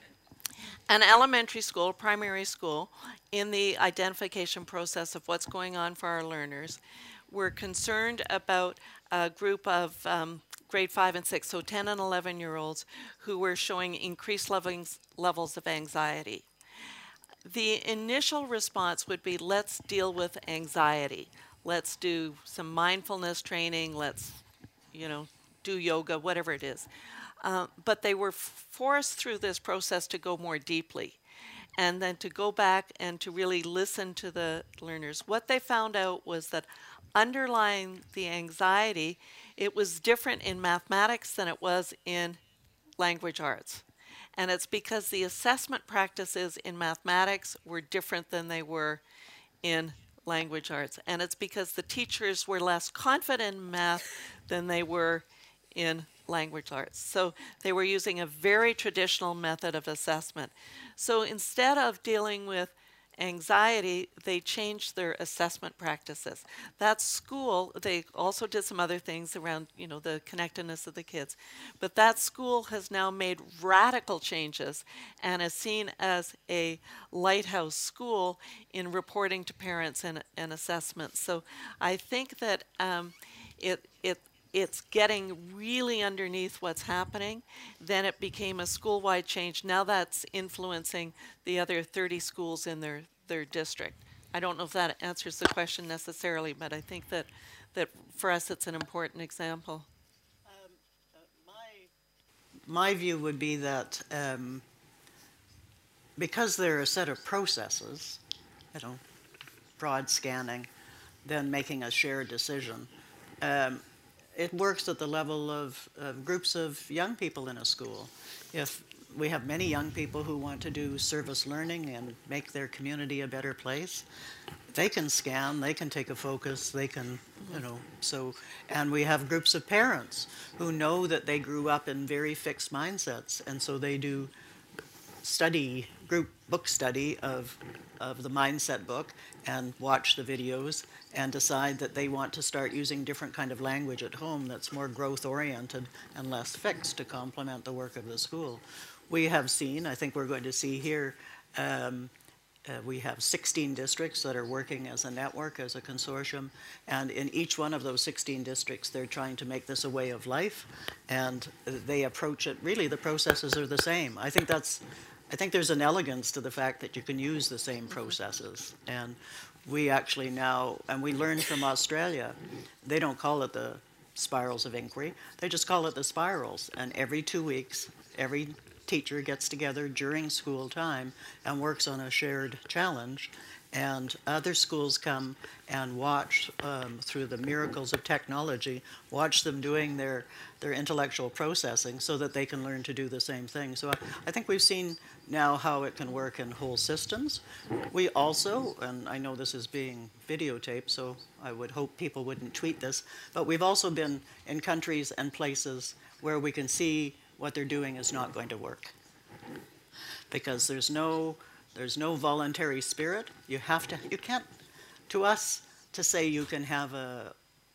an elementary school, primary school, in the identification process of what's going on for our learners, we're concerned about a group of um, grade five and six, so ten and eleven year olds, who were showing increased levels, levels of anxiety. The initial response would be, let's deal with anxiety. Let's do some mindfulness training. Let's, you know, do yoga, whatever it is. Uh, but they were forced through this process to go more deeply and then to go back and to really listen to the learners. What they found out was that underlying the anxiety, it was different in mathematics than it was in language arts. And it's because the assessment practices in mathematics were different than they were in language arts. And it's because the teachers were less confident in math than they were in language arts. So they were using a very traditional method of assessment. So instead of dealing with anxiety, they changed their assessment practices. That school, they also did some other things around, you know, the connectedness of the kids. But that school has now made radical changes and is seen as a lighthouse school in reporting to parents and, and assessments. So I think that um, it, it it's getting really underneath what's happening. Then it became a school-wide change. Now that's influencing the other thirty schools in their, their district. I don't know if that answers the question necessarily, but I think that, that for us it's an important example. Um, uh, my, my view would be that um, because there are a set of processes, you know, broad scanning, then making a shared decision, um, it works at the level of, of groups of young people in a school. If we have many young people who want to do service learning and make their community a better place, they can scan, they can take a focus, they can, you know, so, and we have groups of parents who know that they grew up in very fixed mindsets, and so they do study, group book study of, of the mindset book and watch the videos and decide that they want to start using different kind of language at home that's more growth oriented and less fixed to complement the work of the school. We have seen, I think we're going to see here, um, uh, we have sixteen districts that are working as a network, as a consortium, and in each one of those sixteen districts they're trying to make this a way of life, and they approach it, really the processes are the same. I think that's I think there's an elegance to the fact that you can use the same processes. And we actually now, and we learned from Australia, they don't call it the spirals of inquiry, they just call it the spirals. And every two weeks, every teacher gets together during school time and works on a shared challenge. And other schools come and watch um, through the miracles of technology, watch them doing their, their intellectual processing so that they can learn to do the same thing. So I, I think we've seen now how it can work in whole systems. We also, and I know this is being videotaped, so I would hope people wouldn't tweet this, but we've also been in countries and places where we can see what they're doing is not going to work. Because there's no There's no voluntary spirit. You have to, you can't, to us, to say you can have a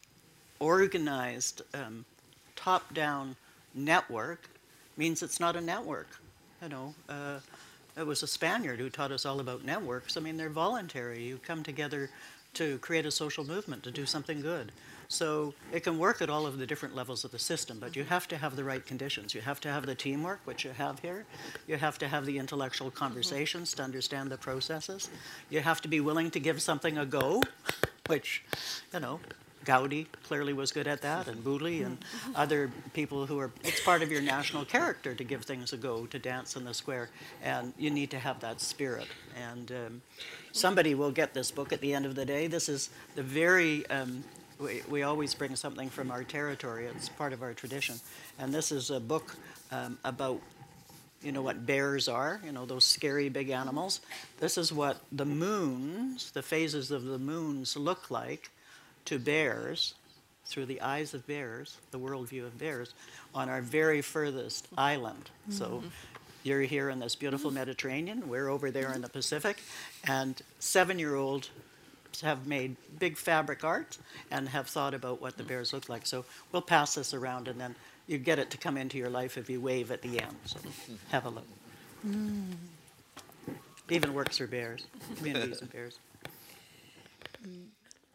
organized, um, top-down network means it's not a network. You know, uh, it was a Spaniard who taught us all about networks. I mean, they're voluntary. You come together to create a social movement, to do something good. So it can work at all of the different levels of the system, but you have to have the right conditions. You have to have the teamwork, which you have here. You have to have the intellectual conversations mm-hmm. to understand the processes. You have to be willing to give something a go, which, you know, Gaudi clearly was good at that, and Bouley, and other people who are, it's part of your national character to give things a go, to dance in the square, and you need to have that spirit. And um, somebody will get this book at the end of the day. This is the very, um, we, we always bring something from our territory, it's part of our tradition. And this is a book um, about, you know, what bears are, you know, those scary big animals. This is what the moons, the phases of the moons look like to bears, through the eyes of bears, the worldview of bears, on our very furthest island. Mm-hmm. So you're here in this beautiful Mediterranean, we're over there in the Pacific, and seven-year-olds have made big fabric art and have thought about what the bears look like. So we'll pass this around, and then you get it to come into your life if you wave at the end. So have a look. Mm. Even works for bears, communities and bears. Mm.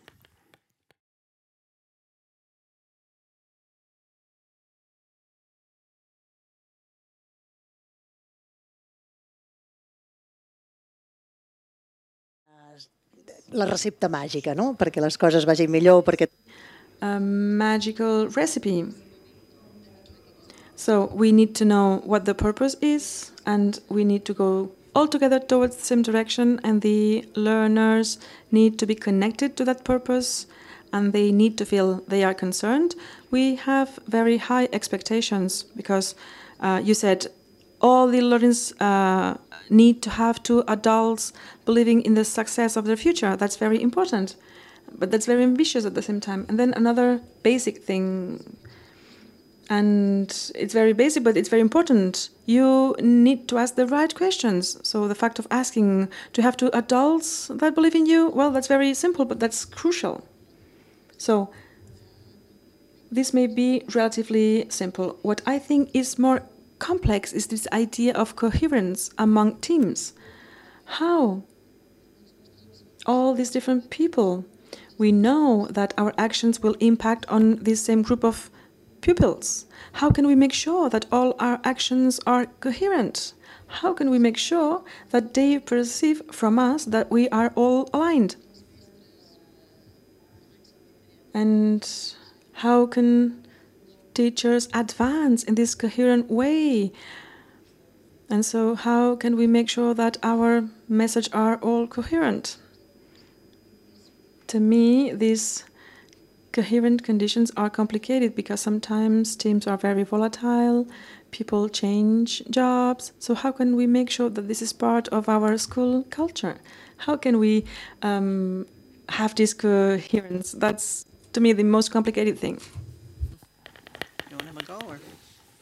La recepta màgica, no? Perquè les coses vagin millor, perquè... A magical recipe. So we need to know what the purpose is, and we need to go all together towards the same direction, and the learners need to be connected to that purpose, and they need to feel they are concerned. We have very high expectations, because uh, you said all the learners uh, need to have two adults believing in the success of their future. That's very important, but that's very ambitious at the same time. And then another basic thing, and it's very basic, but it's very important. You need to ask the right questions. So the fact of asking, to have two adults that believe in you, well, that's very simple, but that's crucial. So this may be relatively simple. What I think is more complex is this idea of coherence among teams. How? All these different people. We know that our actions will impact on this same group of pupils. How can we make sure that all our actions are coherent? How can we make sure that they perceive from us that we are all aligned? And how can teachers advance in this coherent way? And so how can we make sure that our messages are all coherent? To me, these coherent conditions are complicated because sometimes teams are very volatile, people change jobs. So how can we make sure that this is part of our school culture? How can we um, have this coherence? That's, to me, the most complicated thing. You want him to go, or?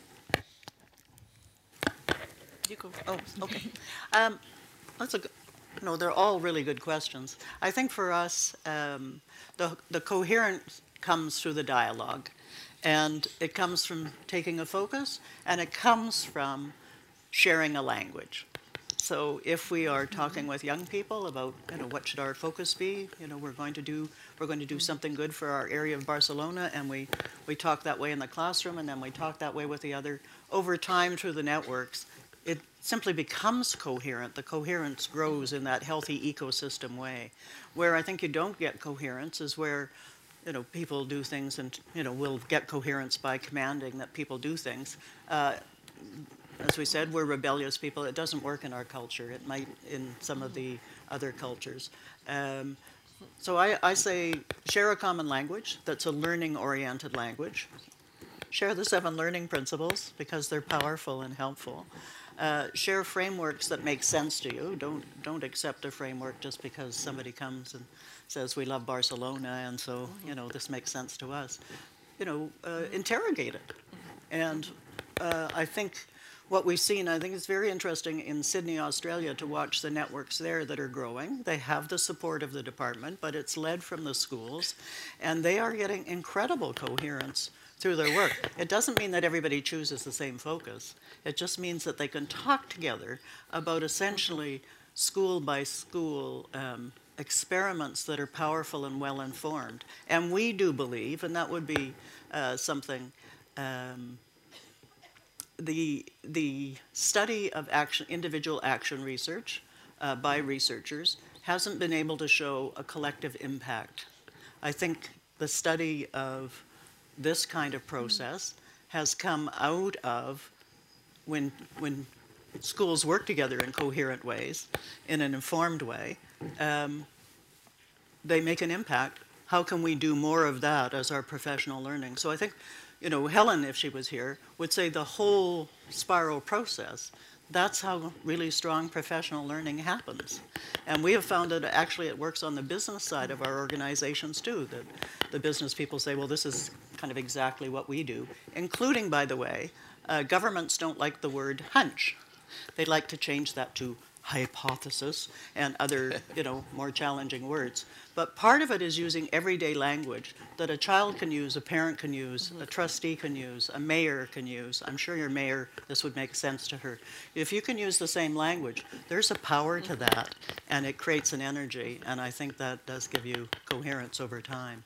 You go. Oh, okay. Um, that's a good, no, they're all really good questions. I think for us, um, the, the coherence comes through the dialogue. And it comes from taking a focus, and it comes from sharing a language. So if we are talking with young people about, you know, what should our focus be, you know, we're going to do, we're going to do something good for our area of Barcelona, and we, we talk that way in the classroom, and then we talk that way with the other. Over time, through the networks, it simply becomes coherent. The coherence grows in that healthy ecosystem way. Where I think you don't get coherence is where, you know, people do things, and, you know, we'll get coherence by commanding that people do things. Uh, as we said, we're rebellious people. It doesn't work in our culture. It might in some of the other cultures. Um, so I, I say share a common language that's a learning-oriented language. Share the seven learning principles because they're powerful and helpful. Uh, share frameworks that make sense to you. Don't, don't accept a framework just because somebody comes and says we love Barcelona and so, you know, this makes sense to us. You know, uh, interrogate it. And uh, I think what we've seen, I think it's very interesting in Sydney, Australia, to watch the networks there that are growing. They have the support of the department, but it's led from the schools, and they are getting incredible coherence through their work. It doesn't mean that everybody chooses the same focus. It just means that they can talk together about essentially school by school um, experiments that are powerful and well-informed. And we do believe, and that would be uh, something, um, the, the study of action, individual action research uh, by researchers hasn't been able to show a collective impact. I think the study of this kind of process has come out of when, when schools work together in coherent ways, in an informed way, um, they make an impact. How can we do more of that as our professional learning? So I think, you know, Helen, if she was here, would say the whole spiral process, that's how really strong professional learning happens. And we have found that actually it works on the business side of our organizations too, that the business people say, well, this is kind of exactly what we do, including, by the way, uh, governments don't like the word hunch. They'd like to change that to hypothesis and other, you know, more challenging words. But part of it is using everyday language that a child can use, a parent can use, a trustee can use, a mayor can use. I'm sure your mayor, this would make sense to her. If you can use the same language, there's a power to that, and it creates an energy, and I think that does give you coherence over time.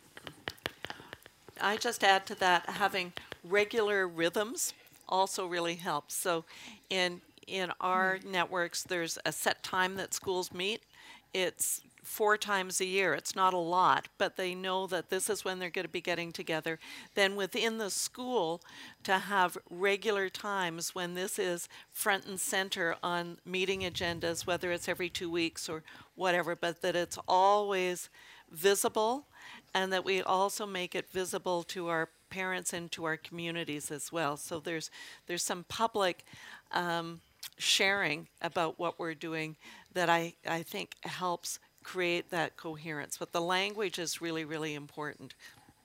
I just add to that, having regular rhythms also really helps. So in in our networks, there's a set time that schools meet. It's four times a year. It's not a lot, but they know that this is when they're going to be getting together. Then within the school, to have regular times when this is front and center on meeting agendas, whether it's every two weeks or whatever, but that it's always visible, and that we also make it visible to our parents and to our communities as well. So there's there's some public um, sharing about what we're doing that I, I think helps create that coherence. But the language is really, really important.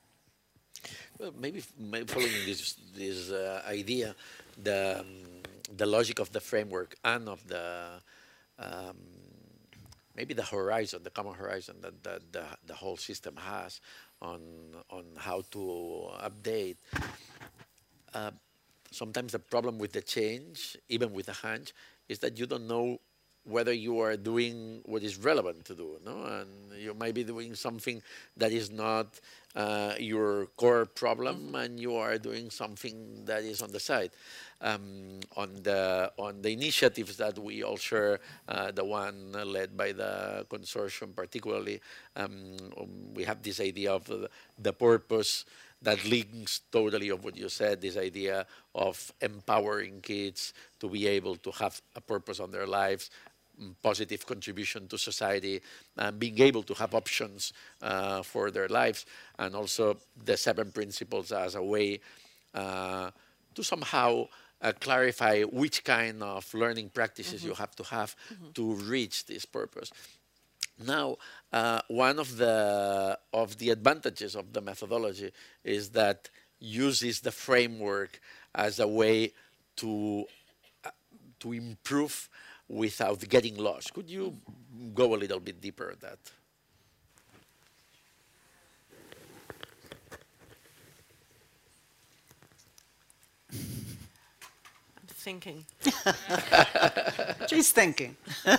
Well, maybe, maybe following this this uh, idea, the um, the logic of the framework and of the um, maybe the horizon, the common horizon that, that the the whole system has on on how to update. Uh, sometimes the problem with the change, even with a hunch, is that you don't know whether you are doing what is relevant to do, no? And you might be doing something that is not uh, your core problem, mm-hmm. and you are doing something that is on the side. Um, on the on the initiatives that we all share, uh, the one led by the consortium particularly, um, um, we have this idea of uh, the purpose that links totally of what you said, this idea of empowering kids to be able to have a purpose on their lives, positive contribution to society, and being able to have options uh, for their lives, and also the seven principles as a way uh, to somehow uh, clarify which kind of learning practices mm-hmm. you have to have mm-hmm. to reach this purpose. Now, uh, one of the of the advantages of the methodology is that uses the framework as a way to uh, to improve without getting lost. Could you go a little bit deeper on that? I'm thinking. She's thinking.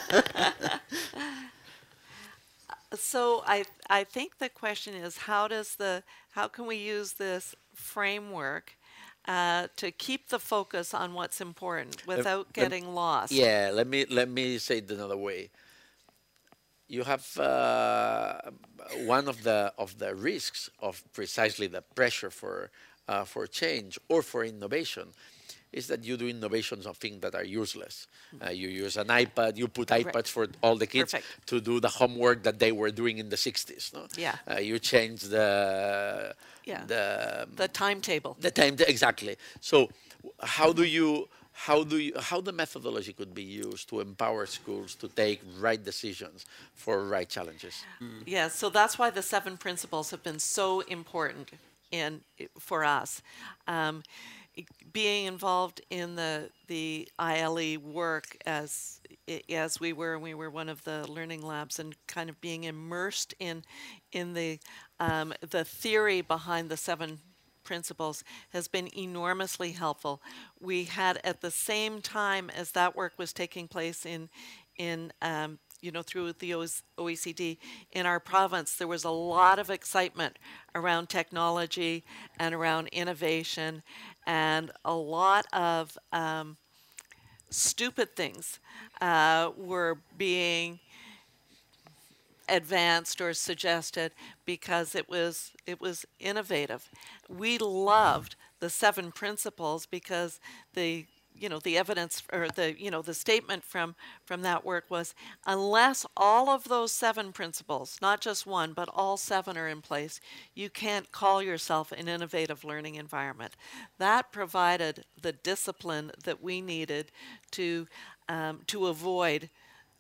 So I I think the question is, how does the how can we use this framework uh, to keep the focus on what's important without uh, getting let, lost? Yeah, let me let me say it another way. You have uh, one of the of the risks of precisely the pressure for uh, for change or for innovation is that you do innovations of things that are useless. Uh, you use an iPad, you put iPads right. for all the kids Perfect. to do the homework that they were doing in the sixties. No? Yeah. Uh, you change the yeah. the the timetable. The time exactly. So, how do you how do you how the methodology could be used to empower schools to take right decisions for right challenges? Mm. Yeah. So that's why the seven principles have been so important in for us. Um, Being involved in the the I L E work as as we were, we were one of the learning labs, and kind of being immersed in in the um, the theory behind the seven principles has been enormously helpful. We had, at the same time as that work was taking place in in um, you know, through the O E C D, in our province, there was a lot of excitement around technology and around innovation, and a lot of um, stupid things uh, were being advanced or suggested because it was it was innovative. We loved the seven principles because the you know the evidence or the you know the statement from from that work was, unless all of those seven principles, not just one but all seven, are in place, you can't call yourself an innovative learning environment. That provided the discipline that we needed to um, to avoid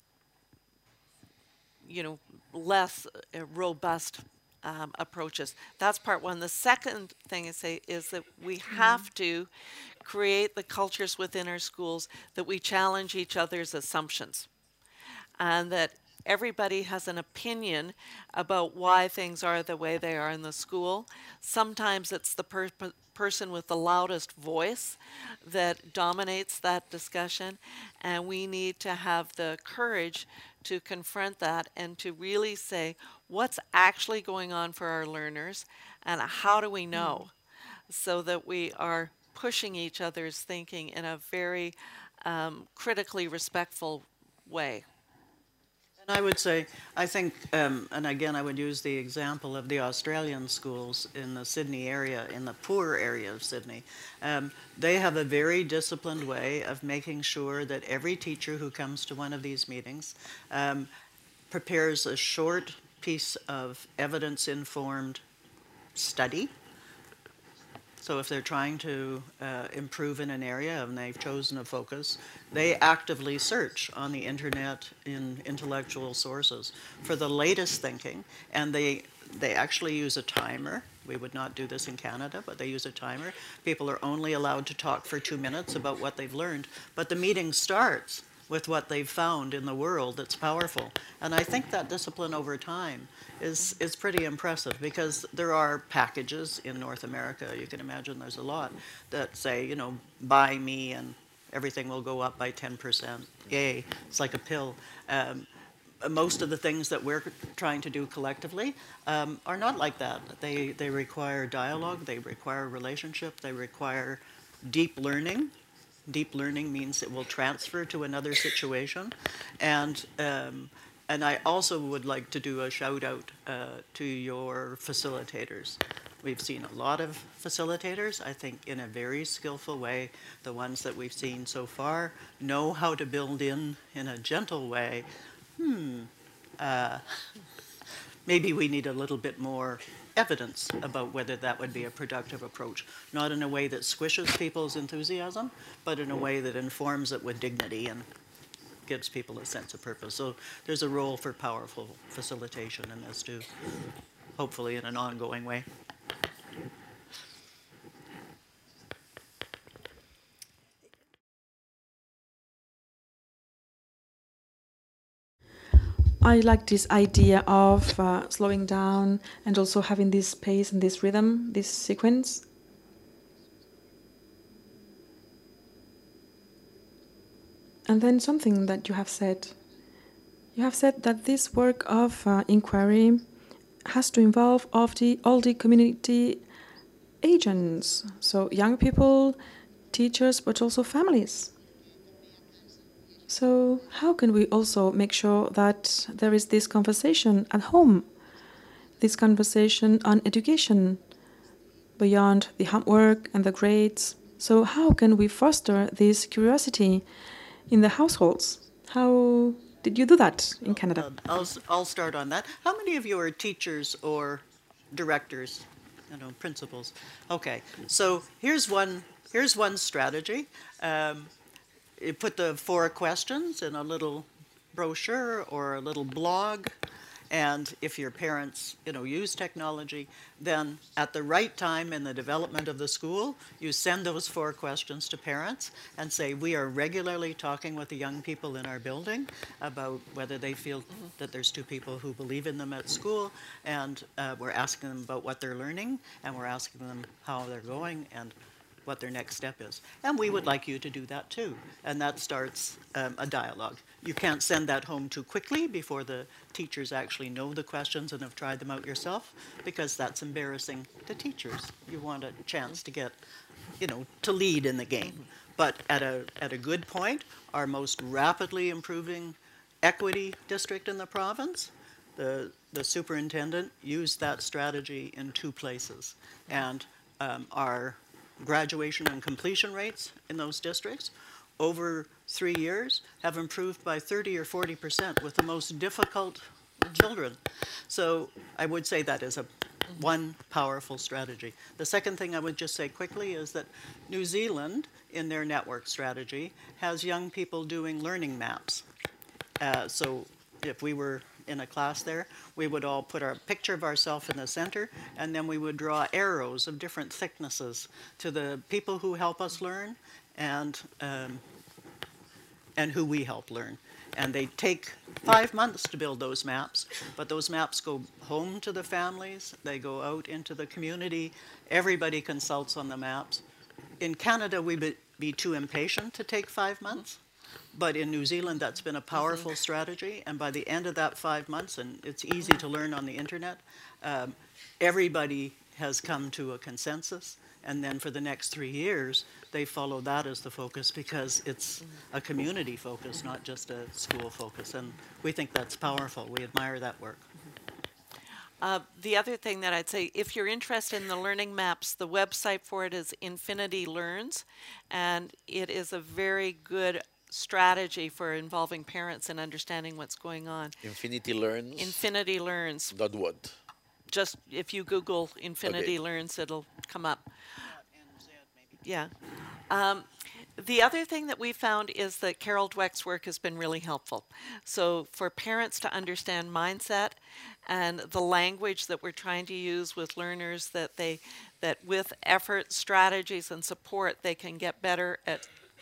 you know, less uh, robust um, approaches. That's part one. The second thing I say is that we have to create the cultures within our schools that we challenge each other's assumptions, and that everybody has an opinion about why things are the way they are in the school. Sometimes it's the per person with the loudest voice that dominates that discussion, and we need to have the courage to confront that and to really say what's actually going on for our learners and how do we know, so that we are pushing each other's thinking in a very um, critically respectful way. I would say, I think, um, and again, I would use the example of the Australian schools in the Sydney area, in the poor area of Sydney. Um, they have a very disciplined way of making sure that every teacher who comes to one of these meetings um, prepares a short piece of evidence-informed study. So if they're trying to uh, improve in an area and they've chosen a focus, they actively search on the internet in intellectual sources for the latest thinking, and they, they actually use a timer. We would not do this in Canada, but they use a timer. People are only allowed to talk for two minutes about what they've learned, but the meeting starts with what they've found in the world that's powerful. And I think that discipline over time is, is pretty impressive, because there are packages in North America, you can imagine there's a lot, that say, you know, buy me and everything will go up by ten percent. Yay, it's like a pill. Um, most of the things that we're trying to do collectively um, are not like that. They, they require dialogue, they require relationship, they require deep learning. Deep learning means it will transfer to another situation. And, um, and I also would like to do a shout out uh, to your facilitators. We've seen a lot of facilitators, I think in a very skillful way. The ones that we've seen so far know how to build in, in a gentle way, hmm, uh, maybe we need a little bit more evidence about whether that would be a productive approach. Not in a way that squishes people's enthusiasm, but in a way that informs it with dignity and gives people a sense of purpose. So there's a role for powerful facilitation in this too, hopefully in an ongoing way. I like this idea of uh, slowing down and also having this pace and this rhythm, this sequence. And then something that you have said. You have said that this work of uh, inquiry has to involve of the, all the community agents, so young people, teachers, but also families. So how can we also make sure that there is this conversation at home, this conversation on education beyond the homework and the grades? So how can we foster this curiosity in the households? How did you do that in Canada? Uh, I'll, I'll start on that. How many of you are teachers or directors, you know, principals? Okay, so here's one, here's one strategy. Um, You put the four questions in a little brochure or a little blog, and if your parents, you know, use technology, then at the right time in the development of the school, you send those four questions to parents and say, we are regularly talking with the young people in our building about whether they feel that there's two people who believe in them at school, and uh, we're asking them about what they're learning, and we're asking them how they're going, and what their next step is. And we would like you to do that too. And that starts um, a dialogue. You can't send that home too quickly before the teachers actually know the questions and have tried them out yourself, because that's embarrassing to teachers. You want a chance to get, you know, to lead in the game. But at a, at a good point, our most rapidly improving equity district in the province, the, the superintendent used that strategy in two places. And um, our graduation and completion rates in those districts over three years have improved by thirty or forty percent with the most difficult children. So I would say that is a one powerful strategy. The second thing I would just say quickly is that New Zealand, in their network strategy, has young people doing learning maps. Uh, so if we were in a class there, we would all put our picture of ourselves in the center, and then we would draw arrows of different thicknesses to the people who help us learn and, um, and who we help learn. And they take five months to build those maps, but those maps go home to the families, they go out into the community, everybody consults on the maps. In Canada, we would be too impatient to take five months, but in New Zealand, that's been a powerful strategy, and by the end of that five months, and it's easy to learn on the internet, um, everybody has come to a consensus, and then for the next three years, they follow that as the focus because it's a community focus, not just a school focus. And we think that's powerful. We admire that work. Uh, the other thing that I'd say, if you're interested in the learning maps, the website for it is Infinity Learns, and it is a very good strategy for involving parents in understanding what's going on. Infinity Learns? Infinity Learns. Dot what? Just if you Google Infinity Okay. Learns, it'll come up. Yeah. Um, the other thing that we found is that Carol Dweck's work has been really helpful. So for parents to understand mindset and the language that we're trying to use with learners, that they that with effort, strategies, and support, they can get better at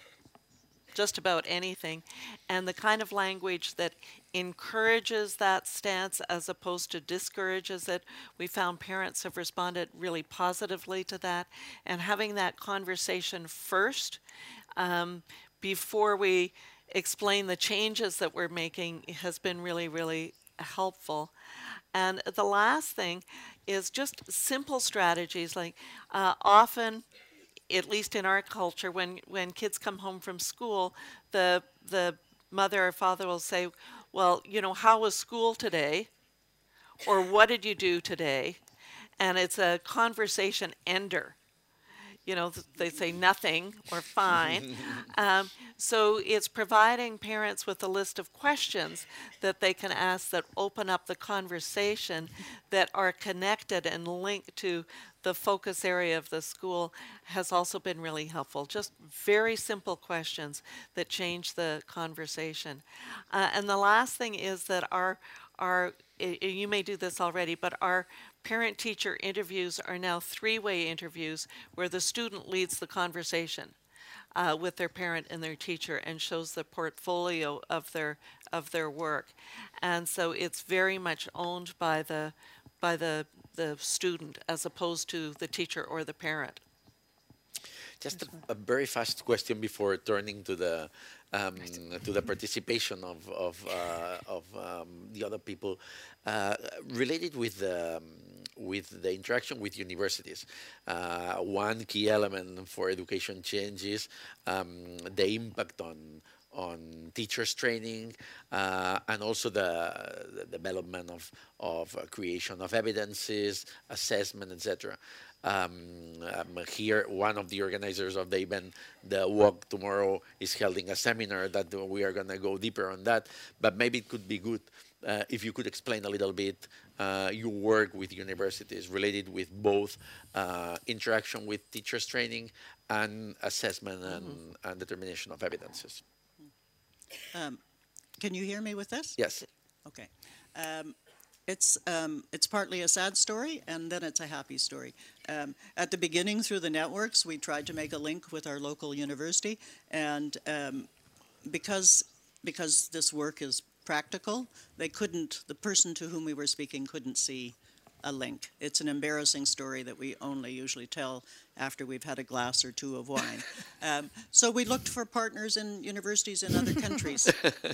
just about anything, and the kind of language that encourages that stance as opposed to discourages it. We found parents have responded really positively to that, and having that conversation first um, before we explain the changes that we're making has been really, really helpful. And the last thing is just simple strategies, like uh, often, at least in our culture, when, when kids come home from school, the the mother or father will say, well, you know, how was school today? Or what did you do today? And it's a conversation ender. You know, they say nothing or fine. Um, so it's providing parents with a list of questions that they can ask that open up the conversation, that are connected and linked to the focus area of the school, has also been really helpful. Just very simple questions that change the conversation. Uh, and the last thing is that our, our, you may do this already, but our parent-teacher interviews are now three-way interviews where the student leads the conversation uh, with their parent and their teacher and shows the portfolio of their of their work. And so it's very much owned by the by the the student as opposed to the teacher or the parent. Just a, a very fast question before turning to the um, to the participation of of, uh, of um, the other people, uh, related with the um, with the interaction with universities. Uh, one key element for education change is um, the impact on on teachers training, uh, and also the, the development of, of uh, creation of evidences, assessment, et cetera. Um, um, here, one of the organizers of the event, the walk tomorrow, is holding a seminar that we are going to go deeper on that, but maybe it could be good uh, if you could explain a little bit uh, your work with universities related with both uh, interaction with teachers training and assessment and, mm-hmm. and determination of evidences. Um, can you hear me with this? Yes. Okay. Um, it's um, it's partly a sad story, and then it's a happy story. Um, at the beginning, through the networks, we tried to make a link with our local university, and um, because because this work is practical, they couldn't. The person to whom we were speaking couldn't see a link. It's an embarrassing story that we only usually tell after we've had a glass or two of wine. Um, so we looked for partners in universities in other countries.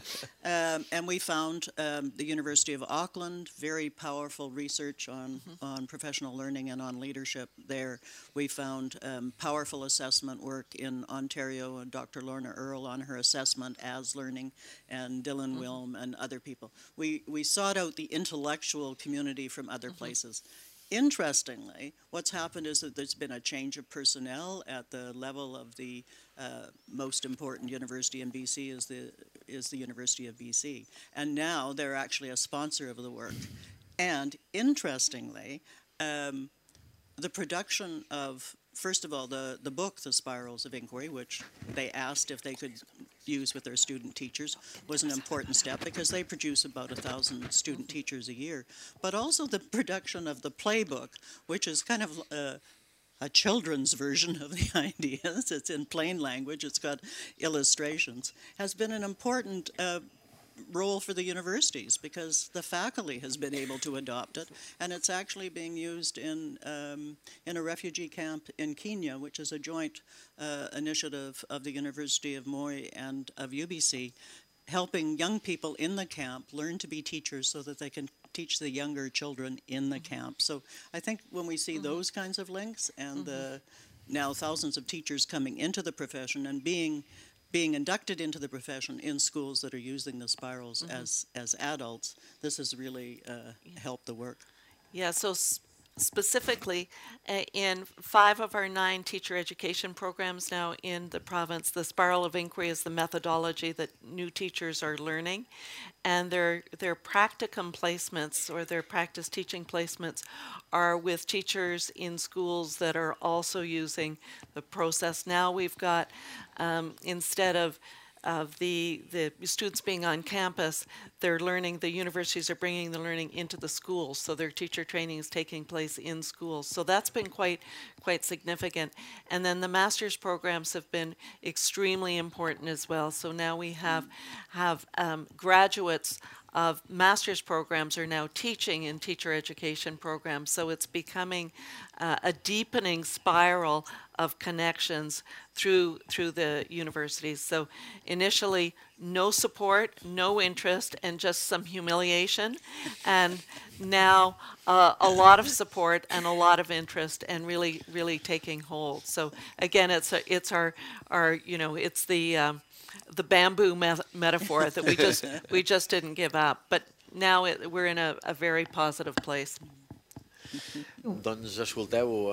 um, and we found um, the University of Auckland, very powerful research on, mm-hmm. on professional learning and on leadership there. We found um, powerful assessment work in Ontario, and Doctor Lorna Earle on her assessment as learning, and Dylan mm-hmm. Wilm and other people. We, we sought out the intellectual community from other mm-hmm. places. Interestingly, what's happened is that there's been a change of personnel at the level of the uh, most important university in B C is the is the University of B C, and now they're actually a sponsor of the work. And interestingly, um, the production of, first of all, the the book, The Spirals of Inquiry, which they asked if they could use with their student teachers, was an important step because they produce about a thousand student teachers a year. But also the production of the playbook, which is kind of uh, a children's version of the ideas. It's in plain language, it's got illustrations, has been an important uh, role for the universities because the faculty has been able to adopt it, and it's actually being used in um, in a refugee camp in Kenya, which is a joint uh, initiative of the University of Moi and of U B C, helping young people in the camp learn to be teachers so that they can teach the younger children in the camp. So I think when we see mm-hmm. those kinds of links and mm-hmm. the now thousands of teachers coming into the profession and being being inducted into the profession in schools that are using the spirals mm-hmm. as, as adults, this has really uh, helped the work. Yeah, so s- specifically uh, in five of our nine teacher education programs now in the province, the Spiral of Inquiry is the methodology that new teachers are learning, and their their practicum placements or their practice teaching placements are with teachers in schools that are also using the process. Now we've got, um, instead of of the, the students being on campus, they're learning, the universities are bringing the learning into the schools, so their teacher training is taking place in schools. So that's been quite quite significant. And then the master's programs have been extremely important as well. So now we have, have um, graduates of master's programs are now teaching in teacher education programs. So it's becoming uh, a deepening spiral of connections through through the universities. So initially, no support, no interest, and just some humiliation. And now uh, a lot of support and a lot of interest and really, really taking hold. So again, it's a, it's our, our, you know, it's the, um, the bamboo me- metaphor that we just we just didn't give up, but now it, we're in a, a very positive place. Doncs escolteu,